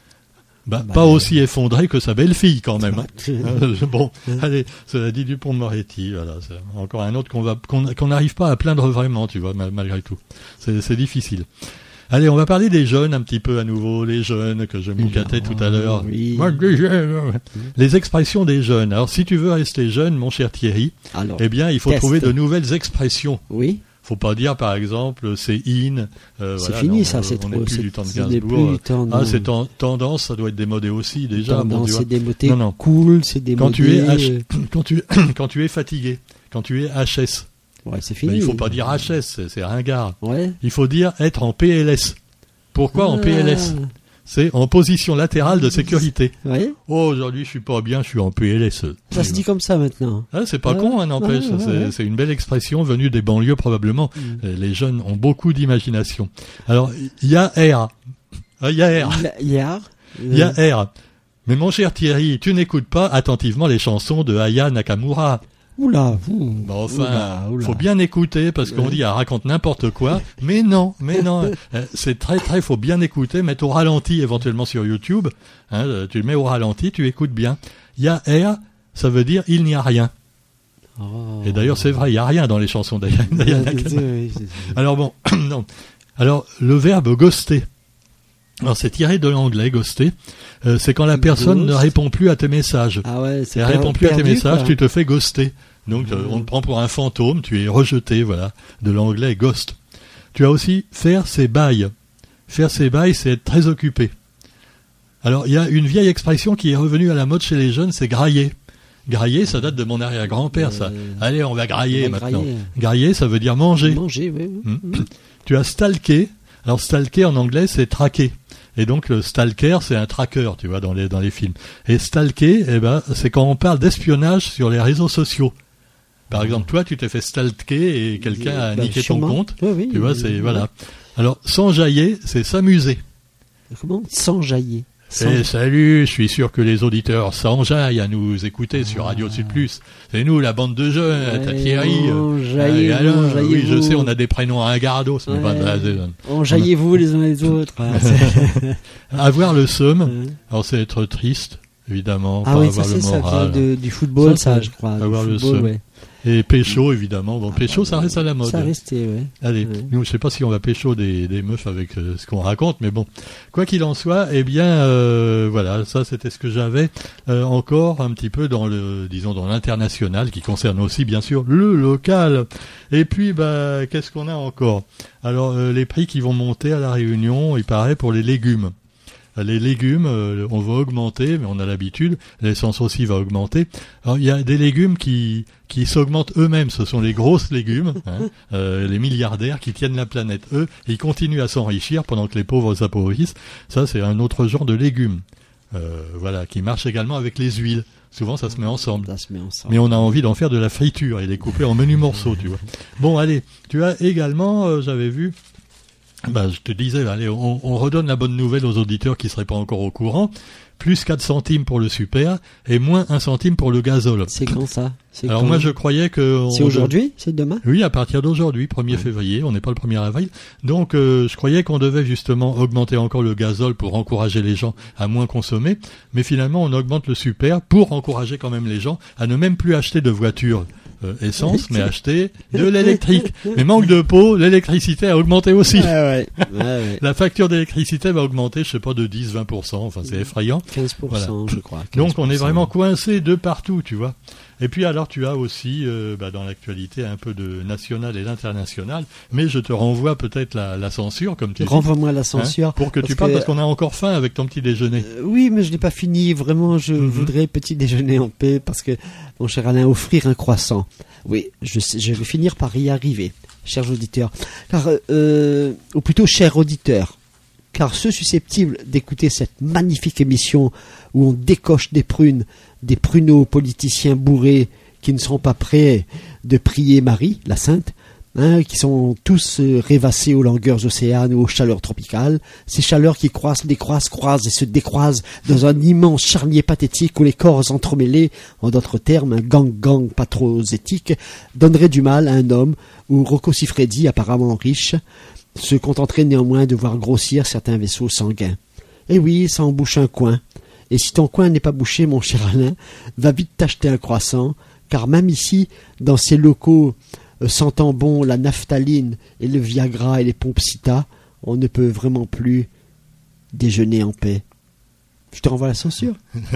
Bah, Bah, pas euh, aussi effondré que sa belle-fille quand même. hein. Ouais. Euh, bon, allez, cela dit Dupond-Moretti, voilà, c'est encore un autre qu'on va, qu'on, qu'on n'arrive pas à plaindre vraiment, tu vois, mal- malgré tout. C'est, c'est difficile. Allez, on va parler des jeunes un petit peu à nouveau, les jeunes que je moucatais tout à l'heure. Oui. Moi, les jeunes, les expressions des jeunes. Alors, si tu veux rester jeune, mon cher Thierry, Alors, eh bien, il faut test. trouver de nouvelles expressions. oui, Faut pas dire, par exemple, c'est in. euh, c'est voilà, fini non, ça, on- c'est on trop. n'est plus c'est- du temps de ce n'est Gainsbourg. plus du temps, Ah, non. c'est ten- tendance, ça doit être démodé aussi déjà. Bon Tendance, Dieu. c'est démodé. Non, non. Cool, c'est démodé. Quand tu es H- euh, quand tu quand tu es fatigué, quand tu es H S, Ouais, c'est ben, fini. il faut pas dire H S, c'est, c'est ringard. Ouais. Il faut dire être en P L S. Pourquoi en P L S? Ah, C'est en position latérale de sécurité. Ouais. Oh, aujourd'hui, je suis pas bien, je suis en P L S. Ça se dit comme ça maintenant. Ah, c'est pas Ouais, con, hein, n'empêche. ouais, ouais, c'est, ouais. c'est une belle expression venue des banlieues probablement. Mm. Euh, Les jeunes ont beaucoup d'imagination. Alors, il y a R. Ah, il y a R. Hier. Il y a R. Mais mon cher Thierry, tu n'écoutes pas attentivement les chansons de Aya Nakamura. Oula. ouh, Bah, enfin, oula, oula. faut bien écouter parce qu'on Ouais. dit elle raconte n'importe quoi. Mais non, mais non. Euh, c'est très très, faut bien écouter, mettre au ralenti éventuellement sur YouTube. Hein, euh, tu le mets au ralenti, tu écoutes bien. Il y a R, ça veut dire il n'y a rien. Oh. Et d'ailleurs, c'est vrai, il n'y a rien dans les chansons d'Aya d'Aya Nakamura. Oui, c'est- c'est- Alors bon, non. Alors le verbe ghoster. Alors c'est tiré de l'anglais ghoster. Euh, c'est quand la personne Ghost. ne répond plus à tes messages. Ah ouais, c'est Elle per- répond plus à tes perdu, messages, quoi. tu te fais ghoster. Donc euh, on te prend pour un fantôme, tu es rejeté, voilà, de l'anglais ghost. Tu as aussi faire ses bails. Faire ses bails, c'est être très occupé. Alors il y a une vieille expression qui est revenue à la mode chez les jeunes, c'est grailler. Grailler, ça date de mon arrière-grand-père, ça. Euh, Allez, on va grailler on va maintenant. grailler. Grailler, ça veut dire manger. Manger, oui. oui. Hmm. Tu as stalké. Alors stalker en anglais, c'est traquer. Et donc le stalker, c'est un tracker, tu vois, dans les dans les films. Et stalker, eh ben, c'est quand on parle d'espionnage sur les réseaux sociaux. Par exemple, toi, tu t'es fait stalker et quelqu'un a Bah, niqué ton sûrement. compte. Oui, oui, Tu vois, oui, c'est oui. voilà. Alors s'enjailler, c'est s'amuser. Comment? S'enjailler. Sans- Eh, salut, je suis sûr que les auditeurs s'enjaillent à nous écouter sur Radio Sud Plus. C'est nous, la bande de jeunes, t'as Ouais, Thierry. euh, enjaillez-vous, et alors, oui, enjaillez-vous. je sais, on a des prénoms à Gardos, mais Ouais. pas de- Enjaillez-vous les uns les autres. Ah, c'est- Avoir le seum, Ouais. alors c'est être triste, évidemment, Ah pas oui, ça avoir le c'est ça vient moral. de- du football, Ça, ça, c'est je crois. du avoir le football, seum. ouais. Et pécho, évidemment. Bon, pécho, ça reste à la mode. Ça restait, ouais. Allez, Ouais. nous, je sais pas si on va pécho des, des meufs avec euh, ce qu'on raconte, mais bon. Quoi qu'il en soit, eh bien, euh, voilà, ça c'était ce que j'avais euh, encore un petit peu dans le, disons, dans l'international, qui concerne aussi, bien sûr, le local. Et puis, bah, qu'est-ce qu'on a encore? Alors, euh, les prix qui vont monter à la Réunion, il paraît, pour les légumes. Les légumes, euh, on va augmenter, mais on a l'habitude. L'essence aussi va augmenter. Alors, il y a des légumes qui qui s'augmentent eux-mêmes. Ce sont les grosses légumes, hein, euh, les milliardaires qui tiennent la planète. Eux, ils continuent à s'enrichir pendant que les pauvres s'appauvrissent. Ça, c'est un autre genre de légumes. Euh, voilà, qui marche également avec les huiles. Souvent, ça se met ensemble. Ça se met ensemble. Mais on a envie d'en faire de la friture et les couper en menus morceaux, tu vois. Bon, allez, tu as également, euh, j'avais vu. Bah, je te disais, allez, on, on redonne la bonne nouvelle aux auditeurs qui seraient pas encore au courant. plus quatre centimes pour le super et moins un centime pour le gazole. C'est quand ça? C'est Alors quand moi je croyais que... C'est on... aujourd'hui? C'est demain? Oui, à partir d'aujourd'hui, premier février, on n'est pas le premier avril. Donc euh, je croyais qu'on devait justement augmenter encore le gazole pour encourager les gens à moins consommer, mais finalement on augmente le super pour encourager quand même les gens à ne même plus acheter de voitures euh, essence, mais acheter de l'électrique. Mais manque de peau, l'électricité a augmenté aussi. Ouais, ouais. Ouais, ouais. La facture d'électricité va augmenter, je sais pas, de dix à vingt pour cent, enfin c'est effrayant. quinze pour cent, Voilà. je crois. quinze Donc pour cent. on est vraiment coincé de partout, tu vois. Et puis alors tu as aussi euh, bah, dans l'actualité un peu de national et d'international, mais je te renvoie peut-être la, la censure comme tu dis, Renvoie-moi la censure. hein, pour que parce tu parles que- parce qu'on a encore faim avec ton petit déjeuner. Euh, oui, mais je n'ai pas fini. Vraiment, je Mhm. voudrais petit déjeuner en paix parce que, mon cher Alain, offrir un croissant. Oui, je, sais- je vais finir par y arriver, chers auditeurs. Car, euh, ou plutôt, chers auditeurs, car ceux susceptibles d'écouter cette magnifique émission où on décoche des prunes, des pruneaux politiciens bourrés qui ne sont pas prêts de prier Marie, la Sainte, hein, qui sont tous euh, rêvassés aux longueurs océanes ou aux chaleurs tropicales, ces chaleurs qui croissent, décroissent, croisent et se décroisent dans un immense charnier pathétique où les corps entremêlés, en d'autres termes un gang-gang pas trop éthique, donnerait du mal à un homme où Rocco Siffredi, apparemment riche, se contenterait néanmoins de voir grossir certains vaisseaux sanguins. Et oui, ça en bouche un coin. Et si ton coin n'est pas bouché, mon cher Alain, va vite t'acheter un croissant, car même ici, dans ces locaux euh, sentant bon la naphtaline et le Viagra et les Pompsita, on ne peut vraiment plus déjeuner en paix. Je te renvoie à la censure.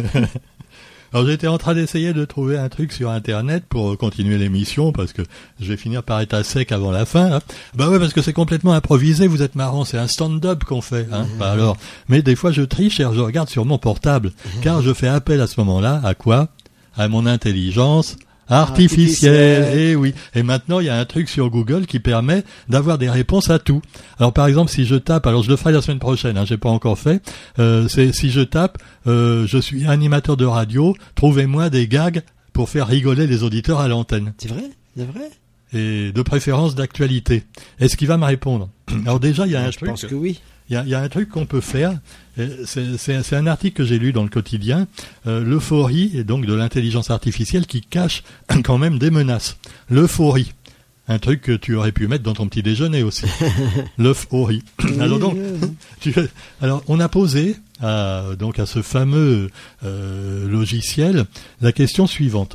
Alors j'étais en train d'essayer de trouver un truc sur internet pour continuer l'émission parce que je vais finir par être à sec avant la fin. Hein. Bah ouais, parce que c'est complètement improvisé, vous êtes marrant, c'est un stand-up qu'on fait. Hein. Mmh. Bah alors, mais des fois je triche et je regarde sur mon portable, car je fais appel à ce moment-là à quoi? À mon intelligence artificielle. Artificielle. Et oui. Et maintenant il y a un truc sur Google qui permet d'avoir des réponses à tout. Alors par exemple si je tape, alors je le ferai la semaine prochaine, hein, j'ai pas encore fait. Euh, c'est si je tape, euh, je suis animateur de radio, trouvez-moi des gags pour faire rigoler les auditeurs à l'antenne. C'est vrai? C'est vrai? Et de préférence d'actualité. Est-ce qu'il va me répondre? Alors déjà il y a un Je truc. pense que oui. Il y a, il y a un truc qu'on peut faire, euh, c'est, c'est, c'est un article que j'ai lu dans le quotidien, euh, l'euphorie, et donc de l'intelligence artificielle qui cache quand même des menaces. L'euphorie, un truc que tu aurais pu mettre dans ton petit déjeuner aussi. L'euphorie. Alors donc, tu, alors on a posé à, donc à ce fameux euh, logiciel la question suivante.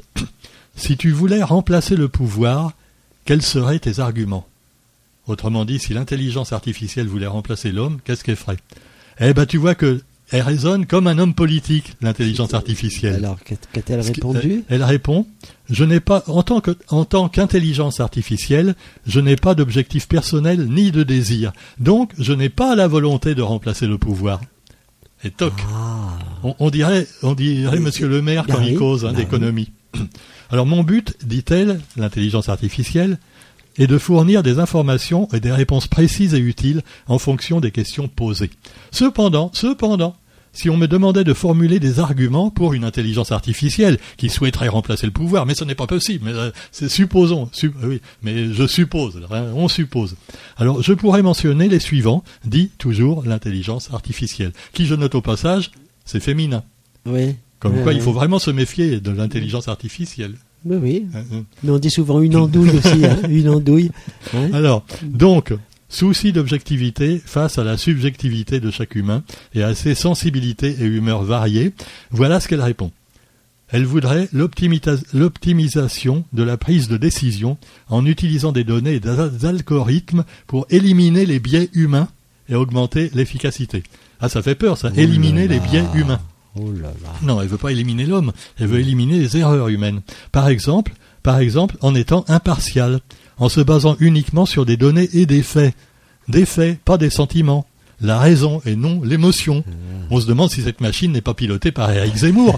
Si tu voulais remplacer le pouvoir, quels seraient tes arguments? Autrement dit, si l'intelligence artificielle voulait remplacer l'homme, qu'est-ce qu'elle ferait? Eh ben, tu vois que elle raisonne comme un homme politique, l'intelligence artificielle. Alors, qu'a- qu'a-t-elle Ce qui- répondu? Elle, elle répond, je n'ai pas, en tant que, en tant qu'intelligence artificielle, je n'ai pas d'objectif personnel ni de désir. Donc, je n'ai pas la volonté de remplacer le pouvoir. Et toc. Ah, On, on dirait, on dirait Oui, Monsieur le Maire quand bah il oui, cause hein, bah d'économie. Alors mon but, dit-elle, l'intelligence artificielle, est de fournir des informations et des réponses précises et utiles en fonction des questions posées. Cependant, cependant, si on me demandait de formuler des arguments pour une intelligence artificielle qui souhaiterait remplacer le pouvoir, mais ce n'est pas possible, mais euh, c'est supposons, su- euh, oui, mais je suppose, hein, on suppose. Alors je pourrais mentionner les suivants, dit toujours l'intelligence artificielle, qui je note au passage, c'est féminin. oui. Comme Ouais, quoi, ouais. il faut vraiment se méfier de l'intelligence artificielle. Oui, oui. Hein, hein. Mais on dit souvent une andouille aussi, hein, une andouille. Hein. Alors, donc, souci d'objectivité face à la subjectivité de chaque humain et à ses sensibilités et humeurs variées, voilà ce qu'elle répond. Elle voudrait l'optimita- l'optimisation de la prise de décision en utilisant des données et des algorithmes pour éliminer les biais humains et augmenter l'efficacité. Ah, ça fait peur, ça, Oh éliminer là les là. biais humains. Oh là là. Non, elle veut pas éliminer l'homme, elle veut éliminer les erreurs humaines. Par exemple, par exemple, en étant impartial, en se basant uniquement sur des données et des faits. Des faits, pas des sentiments. La raison et non l'émotion. On se demande si cette machine n'est pas pilotée par Eric Zemmour.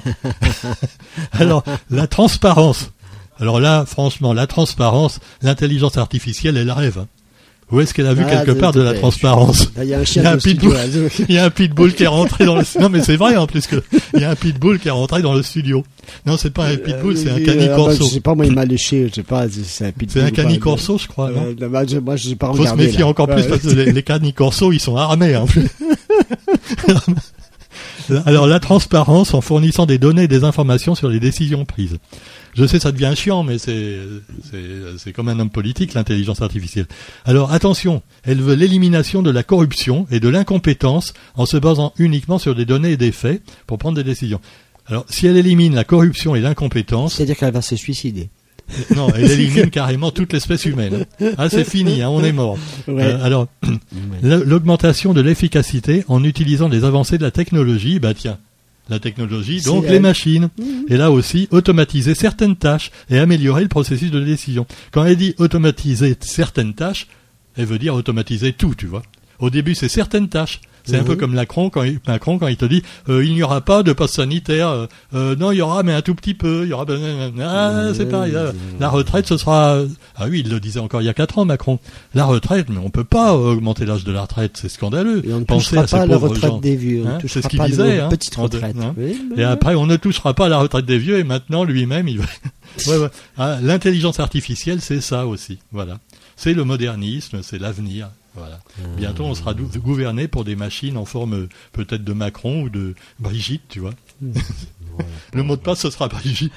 Alors, la transparence. Alors là, franchement, la transparence, l'intelligence artificielle, elle rêve. hein. Où est-ce qu'elle a vu Ah, quelque de- part de de- la de- transparence? Là, il y a un Il y chien a un de studio. pitbull. là. Il y a un pitbull qui est rentré dans le... Non, mais c'est vrai, en plus, que il y a un pitbull qui est rentré dans le studio. Non, c'est pas un pitbull, c'est un Euh, canicorso. Je sais pas, moi, il m'a léché. Je sais pas, si c'est un pitbull. C'est un ou pas, canicorso, je crois, mais- non? Euh, non, moi, je- Moi, je n'ai pas Faut se regardé. méfier là. encore plus Ouais. parce que les, les canicorsos, ils sont armés, en plus. Alors la transparence en fournissant des données et des informations sur les décisions prises. Je sais, ça devient chiant, mais c'est, c'est, c'est comme un homme politique, l'intelligence artificielle. Alors attention, elle veut l'élimination de la corruption et de l'incompétence en se basant uniquement sur des données et des faits pour prendre des décisions. Alors si elle élimine la corruption et l'incompétence... C'est-à-dire qu'elle va se suicider. Non, elle élimine carrément toute l'espèce humaine. Ah, c'est fini, hein, on est mort. Ouais. Euh, alors, l'augmentation de l'efficacité en utilisant les avancées de la technologie, bah tiens, la technologie, donc C'est les elle. machines. Mmh. Et là aussi, automatiser certaines tâches et améliorer le processus de décision. Quand elle dit automatiser certaines tâches, elle veut dire automatiser tout, tu vois. Au début, c'est certaines tâches. C'est Mmh. un peu comme Macron quand il, Macron quand il te dit euh, il n'y aura pas de passe sanitaire. Euh, euh, non, il y aura, mais un tout petit peu. Il y aura. Ah, c'est pareil. Là. La retraite, ce sera. Ah oui, il le disait encore il y a quatre ans, Macron. La retraite, mais on peut pas augmenter l'âge de la retraite. C'est scandaleux. Et on ne Pensez touchera à ces pas à la pauvres retraite gens. des vieux. On Hein, ne c'est touchera ce qu'il pas disait. à Hein, petite en- retraite. hein. Oui, Et mais- après, on ne touchera pas à la retraite des vieux. Et maintenant, lui-même, il va. Ouais, ouais. Ah, l'intelligence artificielle, c'est ça aussi. Voilà. C'est le modernisme, c'est l'avenir. Voilà. Bientôt, on sera dou- gouverné pour des machines en forme euh, peut-être de Macron ou de Brigitte, tu vois. Le mot de passe, ce sera Brigitte.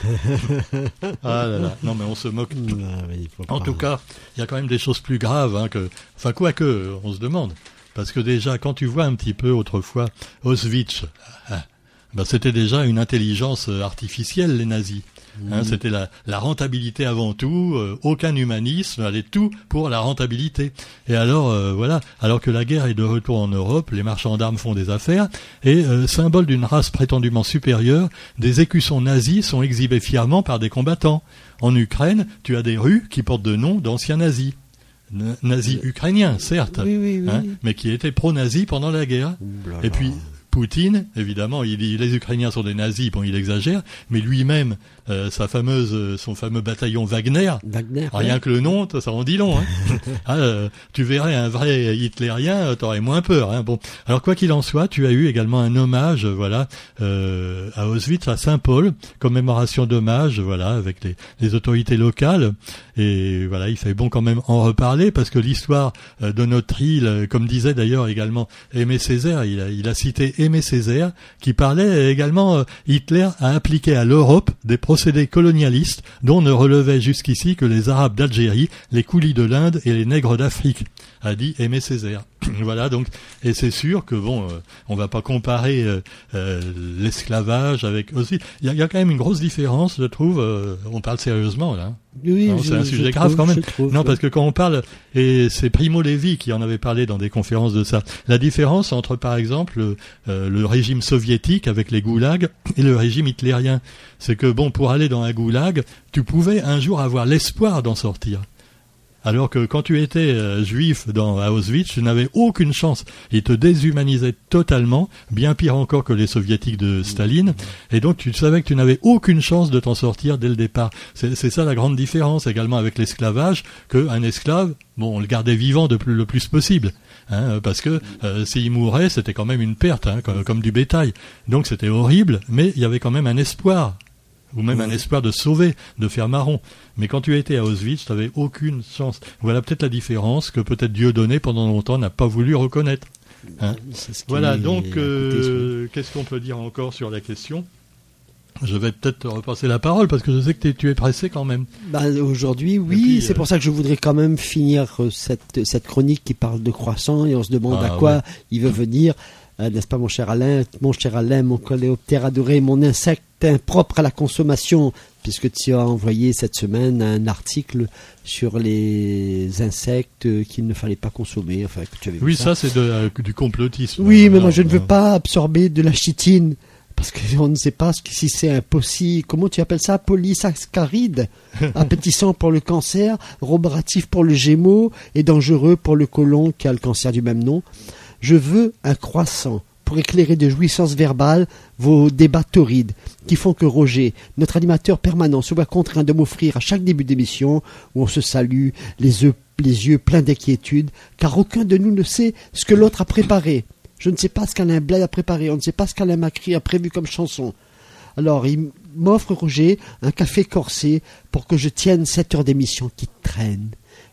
Ah là là. Non, mais on se moque. Ah, mais il faut En pas. tout cas, il y a quand même des choses plus graves hein, que. Enfin, quoique, on se demande. Parce que déjà, quand tu vois un petit peu autrefois Auschwitz, ah, ben, c'était déjà une intelligence euh, artificielle, les nazis. Hein, c'était la, la rentabilité avant tout, euh, aucun humanisme, allait tout pour la rentabilité. Et alors, euh, voilà, alors que la guerre est de retour en Europe, les marchands d'armes font des affaires, et euh, symbole d'une race prétendument supérieure, des écussons nazis sont exhibés fièrement par des combattants. En Ukraine, tu as des rues qui portent de noms d'anciens nazis. N- nazis ukrainiens, certes, Oui, oui, oui. hein, mais qui étaient pro-nazis pendant la guerre. Oulala. Et puis, Poutine, évidemment, il dit les Ukrainiens sont des nazis, bon, il exagère, mais lui-même, euh, sa fameuse, euh, son fameux bataillon Wagner, Wagner. rien que le nom, ça en dit long. Hein. Ah, euh, tu verrais un vrai hitlérien, euh, t'aurais moins peur. Hein. Bon, alors quoi qu'il en soit, tu as eu également un hommage, euh, voilà, euh, à Auschwitz, à Saint-Paul, commémoration d'hommage, voilà, avec les, les autorités locales. Et voilà, il fait bon quand même en reparler parce que l'histoire euh, de notre île, euh, comme disait d'ailleurs également Aimé Césaire, il a, il a cité Aimé Césaire, qui parlait également, euh, Hitler a appliqué à l'Europe des procédés colonialistes dont ne relevaient jusqu'ici que les Arabes d'Algérie, les coulis de l'Inde et les nègres d'Afrique, a dit Aimé Césaire. Voilà, donc, et c'est sûr que bon, euh, on va pas comparer euh, euh, l'esclavage avec aussi. Il y a, il y a quand même une grosse différence, je trouve. Euh, on parle sérieusement là. Oui, Non, je- c'est un je sujet trouve, grave quand même. je trouve, Non, ouais. parce que quand on parle, et c'est Primo Levi qui en avait parlé dans des conférences de ça, la différence entre, par exemple, euh, le régime soviétique avec les goulags et le régime hitlérien, c'est que, bon, pour aller dans un goulag, tu pouvais un jour avoir l'espoir d'en sortir. Alors que quand tu étais euh, juif dans à Auschwitz, tu n'avais aucune chance. Ils te déshumanisaient totalement, bien pire encore que les soviétiques de Staline. Et donc tu savais que tu n'avais aucune chance de t'en sortir dès le départ. C'est, c'est ça la grande différence également avec l'esclavage, qu'un esclave, bon, on le gardait vivant de plus, le plus possible. Hein, parce que euh, s'il mourait, c'était quand même une perte, hein, comme, comme du bétail. Donc c'était horrible, mais il y avait quand même un espoir. Ou même un espoir de sauver, de faire marron. Mais quand tu étais à Auschwitz, tu n'avais aucune chance. Voilà peut-être la différence que peut-être Dieudonné, pendant longtemps, n'a pas voulu reconnaître. Hein. C'est ce qui Voilà, est- donc, écoutez, euh, qu'est-ce qu'on peut dire encore sur la question ? Je vais peut-être te repasser la parole, parce que je sais que t'es- tu es pressé quand même. Bah, aujourd'hui, oui, puis, c'est euh, pour ça que je voudrais quand même finir euh, cette, cette chronique qui parle de croissant et on se demande Ah, à quoi ouais. il veut venir, euh, n'est-ce pas mon cher Alain, mon cher Alain, mon coléoptère adoré, mon insecte impropre à la consommation, puisque tu as envoyé cette semaine un article sur les insectes euh, qu'il ne fallait pas consommer. Enfin, que tu avais vu Oui, ça, c'est de, euh, du complotisme. Oui, mais Alors, moi je ne veux euh, pas absorber de la chitine. Parce qu'on ne sait pas ce que- si c'est un possi, comment tu appelles ça, polysaccharide, appétissant pour le cancer, roboratif pour le gémeau et dangereux pour le côlon qui a le cancer du même nom. Je veux un croissant pour éclairer de jouissances verbales vos débats torrides qui font que Roger, notre animateur permanent, se voit contraint de m'offrir à chaque début d'émission où on se salue, les yeux, les yeux pleins d'inquiétude, car aucun de nous ne sait ce que l'autre a préparé. Je ne sais pas ce qu'Alain Blay a préparé, on ne sait pas ce qu'Alain Macri a prévu comme chanson. Alors, il m'offre, Roger, un café corsé pour que je tienne cette heure d'émission qui traîne, qui traîne.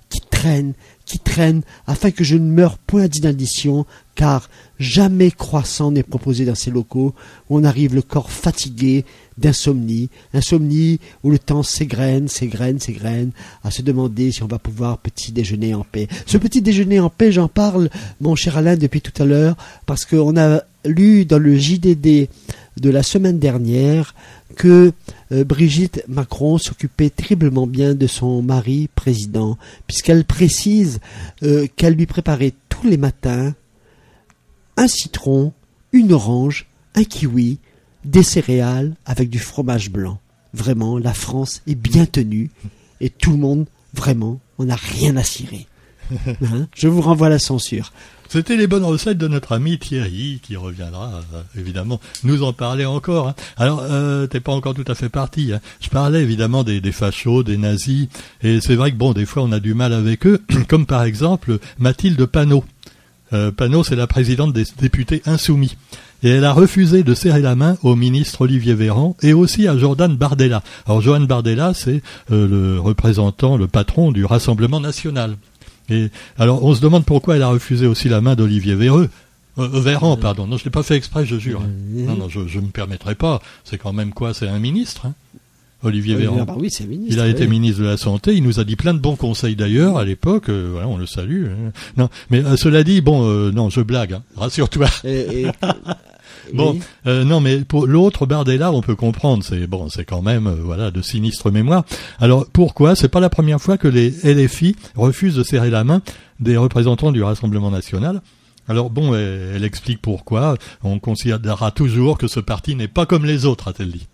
traîne, qui traîne, afin que je ne meure point d'inanition, car jamais croissant n'est proposé dans ces locaux où on arrive le corps fatigué d'insomnie, insomnie où le temps s'égrène, s'égrène, s'égrène, à se demander si on va pouvoir petit déjeuner en paix. Ce petit déjeuner en paix, j'en parle, mon cher Alain, depuis tout à l'heure, parce qu'on a lu dans le J D D de la semaine dernière que euh, Brigitte Macron s'occupait terriblement bien de son mari président, puisqu'elle précise euh, qu'elle lui préparait tous les matins un citron, une orange, un kiwi, des céréales avec du fromage blanc. Vraiment, la France est bien tenue et tout le monde, vraiment, on n'a rien à cirer. Hein? Je vous renvoie à la censure. C'était les bonnes recettes de notre ami Thierry, qui reviendra, euh, évidemment, nous en parler encore. Hein. Alors, euh, t'es pas encore tout à fait parti. Hein. Je parlais, évidemment, des, des fachos, des nazis, et c'est vrai que, bon, des fois, on a du mal avec eux, comme par exemple Mathilde Panot. Euh, Panot, c'est la présidente des députés insoumis. Et elle a refusé de serrer la main au ministre Olivier Véran et aussi à Jordan Bardella. Alors, Jordan Bardella, c'est euh, le représentant, le patron du Rassemblement national. Et alors, on se demande pourquoi elle a refusé aussi la main d'Olivier Véreux. Euh, Véran, pardon. Non, je l'ai pas fait exprès, je jure. Hein. Non, non, je je me permettrai pas. C'est quand même quoi? C'est un ministre, hein, Olivier Oui, Véran. bah oui, c'est ministre, il a oui. été ministre de la Santé. Il nous a dit plein de bons conseils d'ailleurs à l'époque. Euh, voilà, on le salue. Hein. Non, mais euh, cela dit, bon, euh, non, je blague. Hein, rassure-toi. Et, et, Bon, oui. euh, non, mais pour l'autre Bardella, on peut comprendre. C'est bon, c'est quand même, euh, voilà, de sinistre mémoire. Alors pourquoi? C'est pas la première fois que les L F I refusent de serrer la main des représentants du Rassemblement national. Alors bon, elle, elle explique pourquoi. On considérera toujours que ce parti n'est pas comme les autres, a-t-elle dit.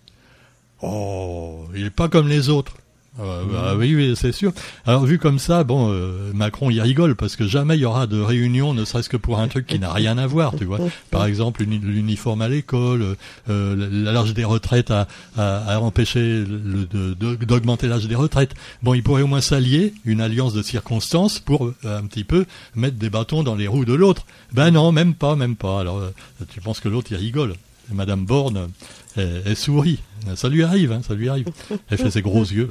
Oh, il est pas comme les autres. Euh, bah, oui, oui, c'est sûr. Alors vu comme ça, bon, euh, Macron y rigole parce que jamais il y aura de réunion, ne serait-ce que pour un truc qui n'a rien à voir, tu vois. Par exemple, uni- l'uniforme à l'école, euh, l'âge des retraites à, à, à empêcher le, de, de, d'augmenter l'âge des retraites. Bon, il pourrait au moins s'allier, une alliance de circonstances pour euh, un petit peu mettre des bâtons dans les roues de l'autre. Ben non, même pas, même pas. Alors, euh, tu penses que l'autre il rigole. Et Madame Borne, elle, elle sourit. Ça lui arrive, hein, ça lui arrive. Elle fait ses gros yeux.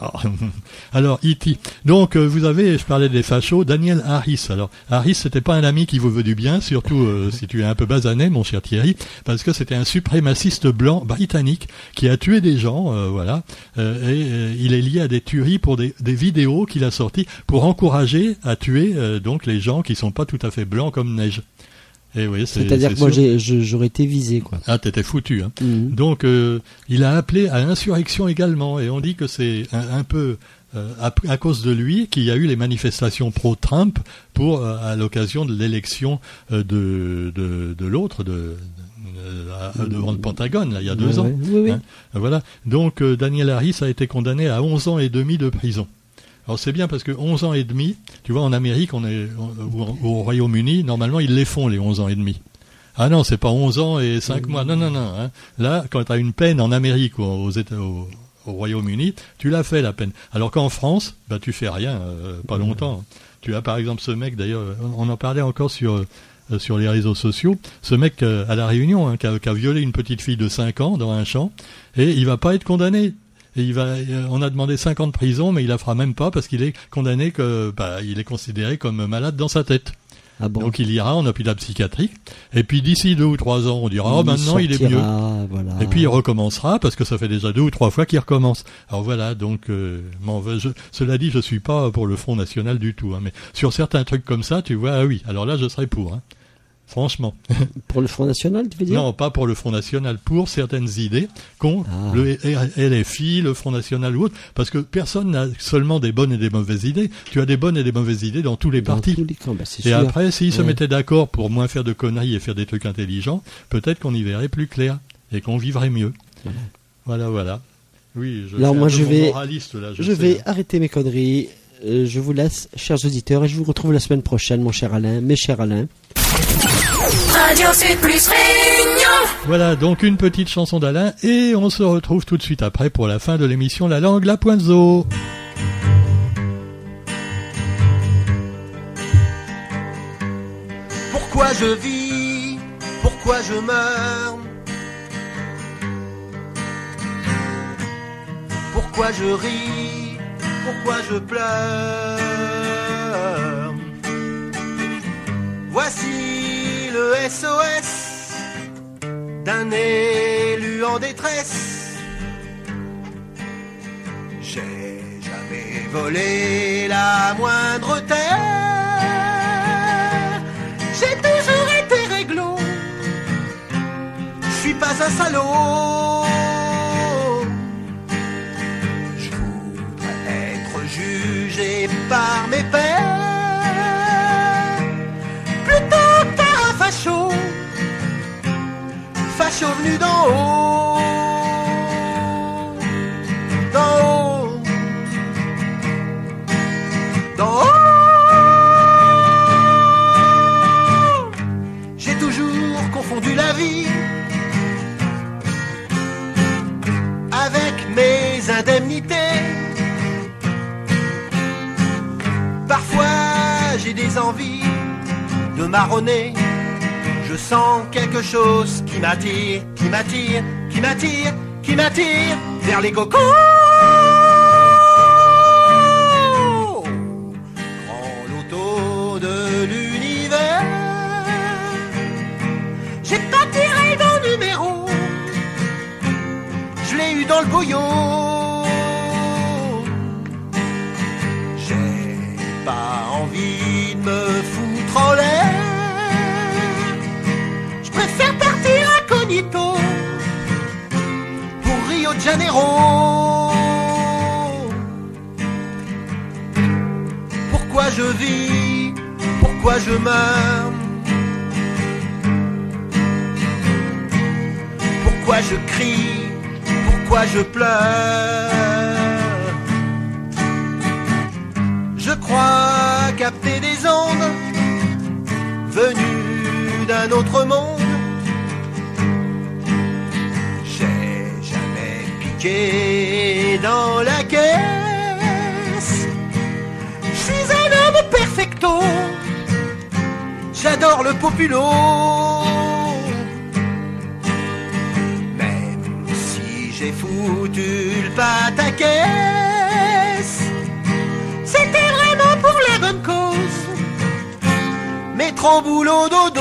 Alors, E T Donc, euh, vous avez, je parlais des fachos, Daniel Harris. Alors, Harris, c'était pas un ami qui vous veut du bien, surtout euh, si tu es un peu basané, mon cher Thierry, parce que c'était un suprémaciste blanc britannique qui a tué des gens, euh, voilà. Euh, et euh, il est lié à des tueries pour des, des vidéos qu'il a sorties pour encourager à tuer euh, donc les gens qui sont pas tout à fait blancs comme neige. Et oui, c'est, C'est-à-dire c'est que moi, sûr. j'ai, je- j'aurais été visé, quoi. Ah, t'étais foutu, hein. Mhm. Donc, euh, il a appelé à l'insurrection également, et on dit que c'est un, un peu euh, à, à cause de lui qu'il y a eu les manifestations pro-Trump pour euh, à l'occasion de l'élection euh, de, de de l'autre de, de- à- devant le Pentagone là il y a deux Ouais, ans. ouais. Oui, oui. Hein, voilà. Donc euh, Daniel Harris a été condamné à onze ans et demi de prison. Alors c'est bien parce que onze ans et demi, tu vois, en Amérique, on est ou au, au Royaume-Uni, normalement ils les font les onze ans et demi. Ah non, c'est pas onze ans et cinq mois. Non, non, non. Hein. Là, quand tu as une peine en Amérique ou aux États, au, au Royaume-Uni, tu l'as fait la peine. Alors qu'en France, bah tu fais rien, euh, pas longtemps. Tu as par exemple ce mec, d'ailleurs, on en parlait encore sur euh, sur les réseaux sociaux, ce mec euh, à la Réunion, hein, qui, a, qui a violé une petite fille de cinq ans dans un champ, et il va pas être condamné. Et il va, euh, on a demandé cinq ans de prison, mais il la fera même pas parce qu'il est condamné que, bah, il est considéré comme malade dans sa tête. Ah bon. Donc il ira en hôpital psychiatrique. Et puis d'ici deux ou trois ans, on dira, oh, maintenant il est mieux. sortira, voilà. Et puis il recommencera parce que ça fait déjà deux ou trois fois qu'il recommence. Alors voilà, donc euh, bon, je, cela dit, je suis pas pour le Front National du tout, hein, mais sur certains trucs comme ça, tu vois, ah oui, alors là je serais pour, hein, franchement. Pour le Front National, tu veux dire? Non, pas pour le Front National, pour certaines idées qu'ont Ah. le L F I, le Front National ou autre, parce que personne n'a seulement des bonnes et des mauvaises idées. Tu as des bonnes et des mauvaises idées dans tous les Dans partis. tous les camps, bah, c'est Et sûr. après, s'ils se Ouais. mettaient d'accord pour moins faire de conneries et faire des trucs intelligents, peut-être qu'on y verrait plus clair et qu'on vivrait mieux. Ouais. Voilà, voilà. Oui, je Alors fais moi, un peu je mon vais- moraliste, là, je Je sais, vais hein. arrêter mes conneries. Euh, je vous laisse, chers auditeurs, et je vous retrouve la semaine prochaine, mon cher Alain, mes chers Alain. Radio Sud Plus Réunion. Voilà, donc une petite chanson d'Alain, et on se retrouve tout de suite après pour la fin de l'émission La Langue, la Poinzo. Pourquoi je vis, pourquoi je meurs, pourquoi je ris, pourquoi je pleure. Voici le S O S d'un élu en détresse. J'ai jamais volé la moindre terre. J'ai toujours été réglo. Je suis pas un salaud. Je voudrais être jugé par mes pairs plutôt que par un facho. Facho venu d'en haut. D'en haut. D'en haut. J'ai toujours confondu la vie avec mes indemnités. Parfois j'ai des envies de marronner. Je sens quelque chose qui m'attire, qui m'attire, qui m'attire, qui m'attire vers les cocos. Grand loto de l'univers. J'ai pas tiré mon numéro. Je l'ai eu dans le boyau. J'ai pas envie de me foutre en l'air. Je préfère partir incognito pour Rio de Janeiro. Pourquoi je vis? Pourquoi je meurs? Pourquoi je crie? Pourquoi je pleure? Je crois capter des ondes venues d'un autre monde. J'ai jamais piqué dans la caisse. Je suis un homme perfecto. J'adore le populo. J'ai foutu le pataquès. C'était vraiment pour la bonne cause. Mais trop boulot dodo.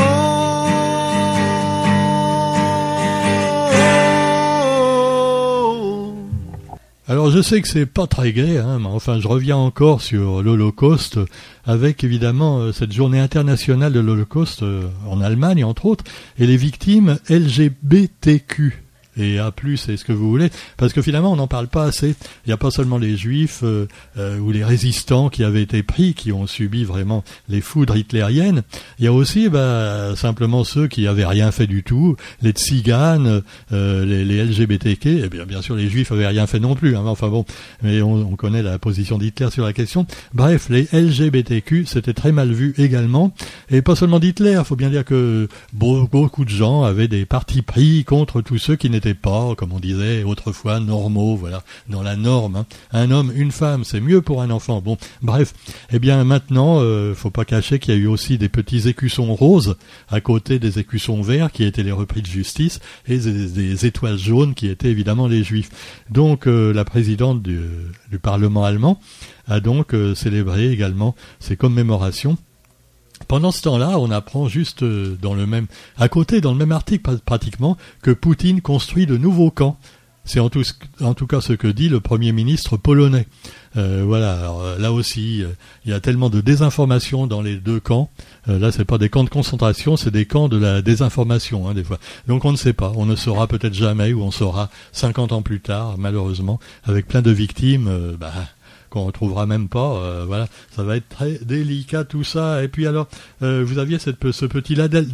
Alors je sais que c'est pas très gai, hein, mais enfin je reviens encore sur l'Holocauste, avec évidemment cette journée internationale de l'Holocauste en Allemagne entre autres, et les victimes L G B T Q. Et A plus, et ce que vous voulez, parce que finalement on n'en parle pas assez. Il n'y a pas seulement les juifs euh, euh, ou les résistants qui avaient été pris, qui ont subi vraiment les foudres hitlériennes. Il y a aussi bah, simplement ceux qui avaient rien fait du tout, les tziganes, euh, les, les L G B T Q, et bien, bien sûr les juifs avaient rien fait non plus, hein, enfin bon, mais on, on connaît la position d'Hitler sur la question. Bref, les L G B T Q, c'était très mal vu également, et pas seulement d'Hitler, il faut bien dire que beaucoup de gens avaient des partis pris contre tous ceux qui n'étaient pas, comme on disait autrefois, normaux, voilà, dans la norme. Hein. Un homme, une femme, c'est mieux pour un enfant. Bon, bref. Eh bien, maintenant, euh, faut pas cacher qu'il y a eu aussi des petits écussons roses à côté des écussons verts qui étaient les repris de justice et des, des étoiles jaunes qui étaient évidemment les juifs. Donc, euh, la présidente du, du Parlement allemand a donc euh, célébré également ces commémorations. Pendant ce temps-là, on apprend juste dans le même, à côté, dans le même article pratiquement, que Poutine construit de nouveaux camps. C'est en tout, en tout cas ce que dit le Premier ministre polonais. Euh, voilà, alors, là aussi, il y a tellement de désinformation dans les deux camps. Euh, là, c'est pas des camps de concentration, c'est des camps de la désinformation, hein, des fois. Donc on ne sait pas, on ne saura peut-être jamais, ou on saura cinquante ans plus tard, malheureusement, avec plein de victimes, euh, bah, qu'on retrouvera même pas, euh, voilà, ça va être très délicat tout ça. Et puis alors, euh, vous aviez cette, ce petit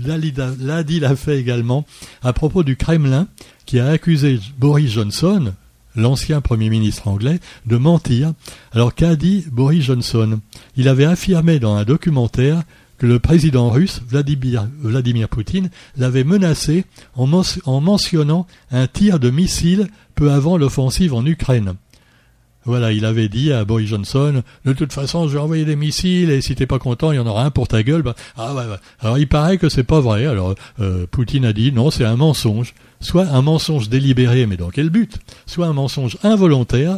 Ladi l'a fait également à propos du Kremlin qui a accusé Boris Johnson, l'ancien Premier ministre anglais, de mentir. Alors qu'a dit Boris Johnson? Il avait affirmé dans un documentaire que le président russe, Vladimir, Vladimir Poutine, l'avait menacé en, men- en mentionnant un tir de missile peu avant l'offensive en Ukraine. Voilà, il avait dit à Boris Johnson, de toute façon, je vais envoyer des missiles, et si t'es pas content, il y en aura un pour ta gueule. Bah, ah ouais, ouais. Alors il paraît que c'est pas vrai. Alors euh, Poutine a dit, non, c'est un mensonge. Soit un mensonge délibéré, mais dans quel but? Soit un mensonge involontaire,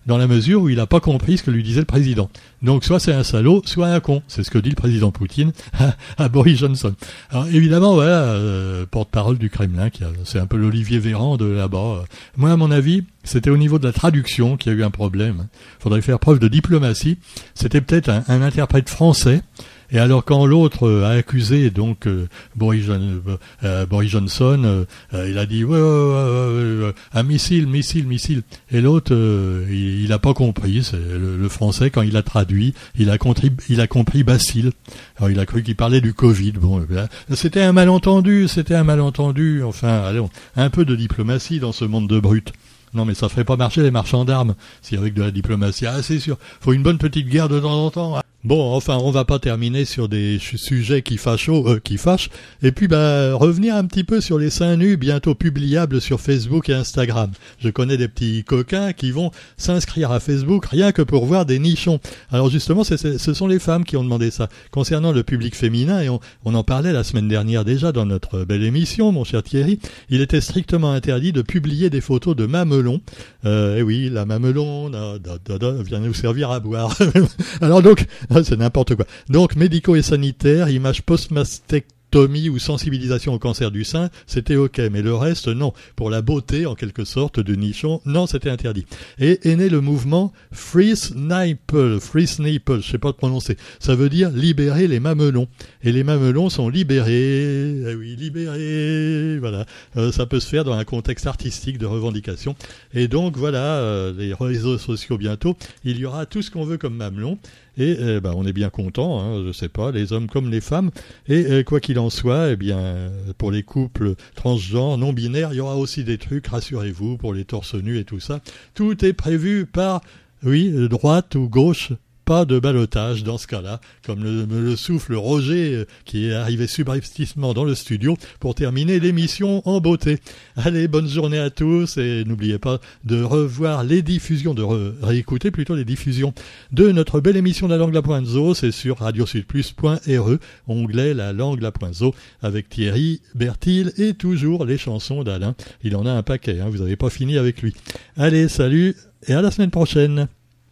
dans la mesure où il n'a pas compris ce que lui disait le président. Donc soit c'est un salaud, soit un con. C'est ce que dit le président Poutine à, à Boris Johnson. Alors évidemment, voilà, euh, porte-parole du Kremlin, qui a, c'est un peu l'Olivier Véran de là-bas. Moi, à mon avis, c'était au niveau de la traduction qu'il y a eu un problème. Il faudrait faire preuve de diplomatie. C'était peut-être un, un interprète français. Et alors quand l'autre euh, a accusé donc euh, Boris, John, euh, Boris Johnson, euh, il a dit ouais, ouais, ouais, ouais, un missile, missile, missile. Et l'autre, euh, il, il a pas compris. C'est le, le français quand il a traduit, il a compris, il a compris bacille. Alors il a cru qu'il parlait du Covid. Bon, là, c'était un malentendu, c'était un malentendu. Enfin, allez, un peu de diplomatie dans ce monde de brutes. Non, mais ça ferait pas marcher les marchands d'armes si avec de la diplomatie. Ah, c'est sûr. Faut une bonne petite guerre de temps en temps. Bon, enfin, on va pas terminer sur des sujets qui fâchent, euh, qui fâchent. Et puis, bah, revenir un petit peu sur les seins nus bientôt publiables sur Facebook et Instagram. Je connais des petits coquins qui vont s'inscrire à Facebook rien que pour voir des nichons. Alors justement, c'est, c'est, ce sont les femmes qui ont demandé ça. Concernant le public féminin, et on, on en parlait la semaine dernière déjà dans notre belle émission, mon cher Thierry, il était strictement interdit de publier des photos de mamelons. Euh, et oui, la mamelon da, da, da, da, vient nous servir à boire. Alors donc, c'est n'importe quoi. Donc, médicaux et sanitaires, images post-mastectomie ou sensibilisation au cancer du sein, c'était ok. Mais le reste, non. Pour la beauté, en quelque sorte, de nichon, non, c'était interdit. Et est né le mouvement Free Sniper, Free Sniper, je sais pas le prononcer. Ça veut dire libérer les mamelons. Et les mamelons sont libérés. Eh oui, libérés. Voilà. Euh, ça peut se faire dans un contexte artistique de revendication. Et donc, voilà, euh, les réseaux sociaux bientôt, il y aura tout ce qu'on veut comme mamelon. Et eh ben, on est bien content, hein, je sais pas, les hommes comme les femmes. Et eh, quoi qu'il en soit, eh bien, pour les couples transgenres, non binaires, il y aura aussi des trucs, rassurez-vous, pour les torses nus et tout ça. Tout est prévu par, oui, droite ou gauche. Pas de ballottage dans ce cas-là, comme le, me le souffle Roger, euh, qui est arrivé subrepticement dans le studio pour terminer l'émission en beauté. Allez, bonne journée à tous, et n'oubliez pas de revoir les diffusions, de re- réécouter plutôt les diffusions de notre belle émission La Langue La Pointe Zo, c'est sur radio sud plus point r e, onglet La Langue La Pointe Zo, avec Thierry, Bertil et toujours les chansons d'Alain. Il en a un paquet, hein, vous n'avez pas fini avec lui. Allez, salut, et à la semaine prochaine.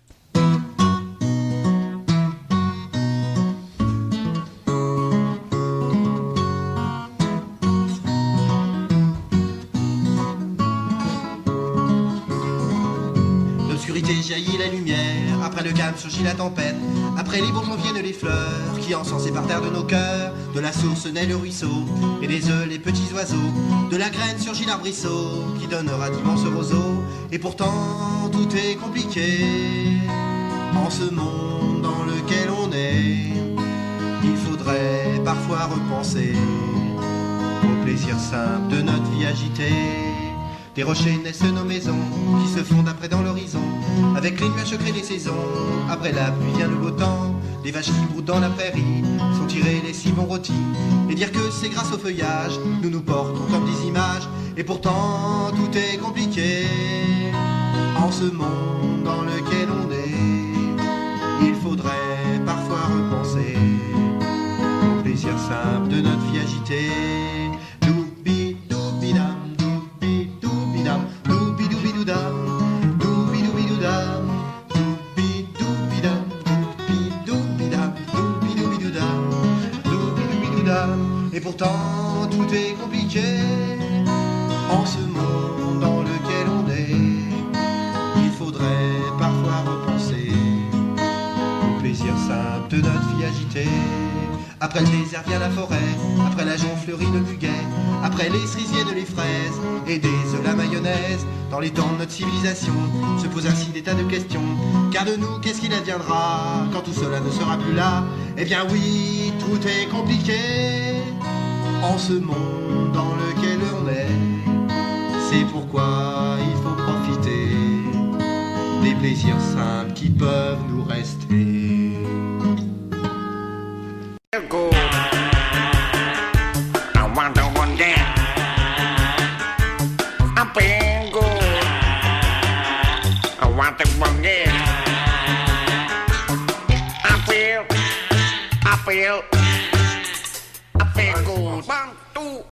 Jaillit la lumière, après le calme surgit la tempête, après les bourgeons viennent les fleurs, qui encensées par terre de nos cœurs, de la source naît le ruisseau, et des œufs les petits oiseaux, de la graine surgit l'arbrisseau, qui donnera d'immenses roseaux, et pourtant tout est compliqué, en ce monde dans lequel on est, il faudrait parfois repenser, au plaisir simple de notre vie agitée. Des rochers naissent nos maisons, qui se fondent après dans l'horizon, avec les nuages créent les saisons, après la pluie vient le beau temps, les vaches qui broutent dans la prairie, font tirer les cibons rôtis, et dire que c'est grâce au feuillage, nous nous portons comme des images, et pourtant tout est compliqué, en ce monde dans lequel on est, il faudrait parfois repenser, au plaisir simple de notre vie agitée. Et pourtant tout est compliqué en ce monde dans lequel on est. Il faudrait parfois repenser au plaisir simple de notre vie agitée. Après le désert vient la forêt, après la jonc fleurit le muguet, après les cerisiers les fraises et des œufs la mayonnaise. Dans les temps de notre civilisation se posent ainsi des tas de questions. Car de nous, qu'est-ce qu'il adviendra quand tout cela ne sera plus là? Eh bien oui, tout est compliqué en ce monde dans lequel on est. C'est pourquoi il faut profiter des plaisirs simples qui peuvent nous rester. Go. I want to one day. I feel good. I want to one day. I feel, I feel, I feel good. One, two,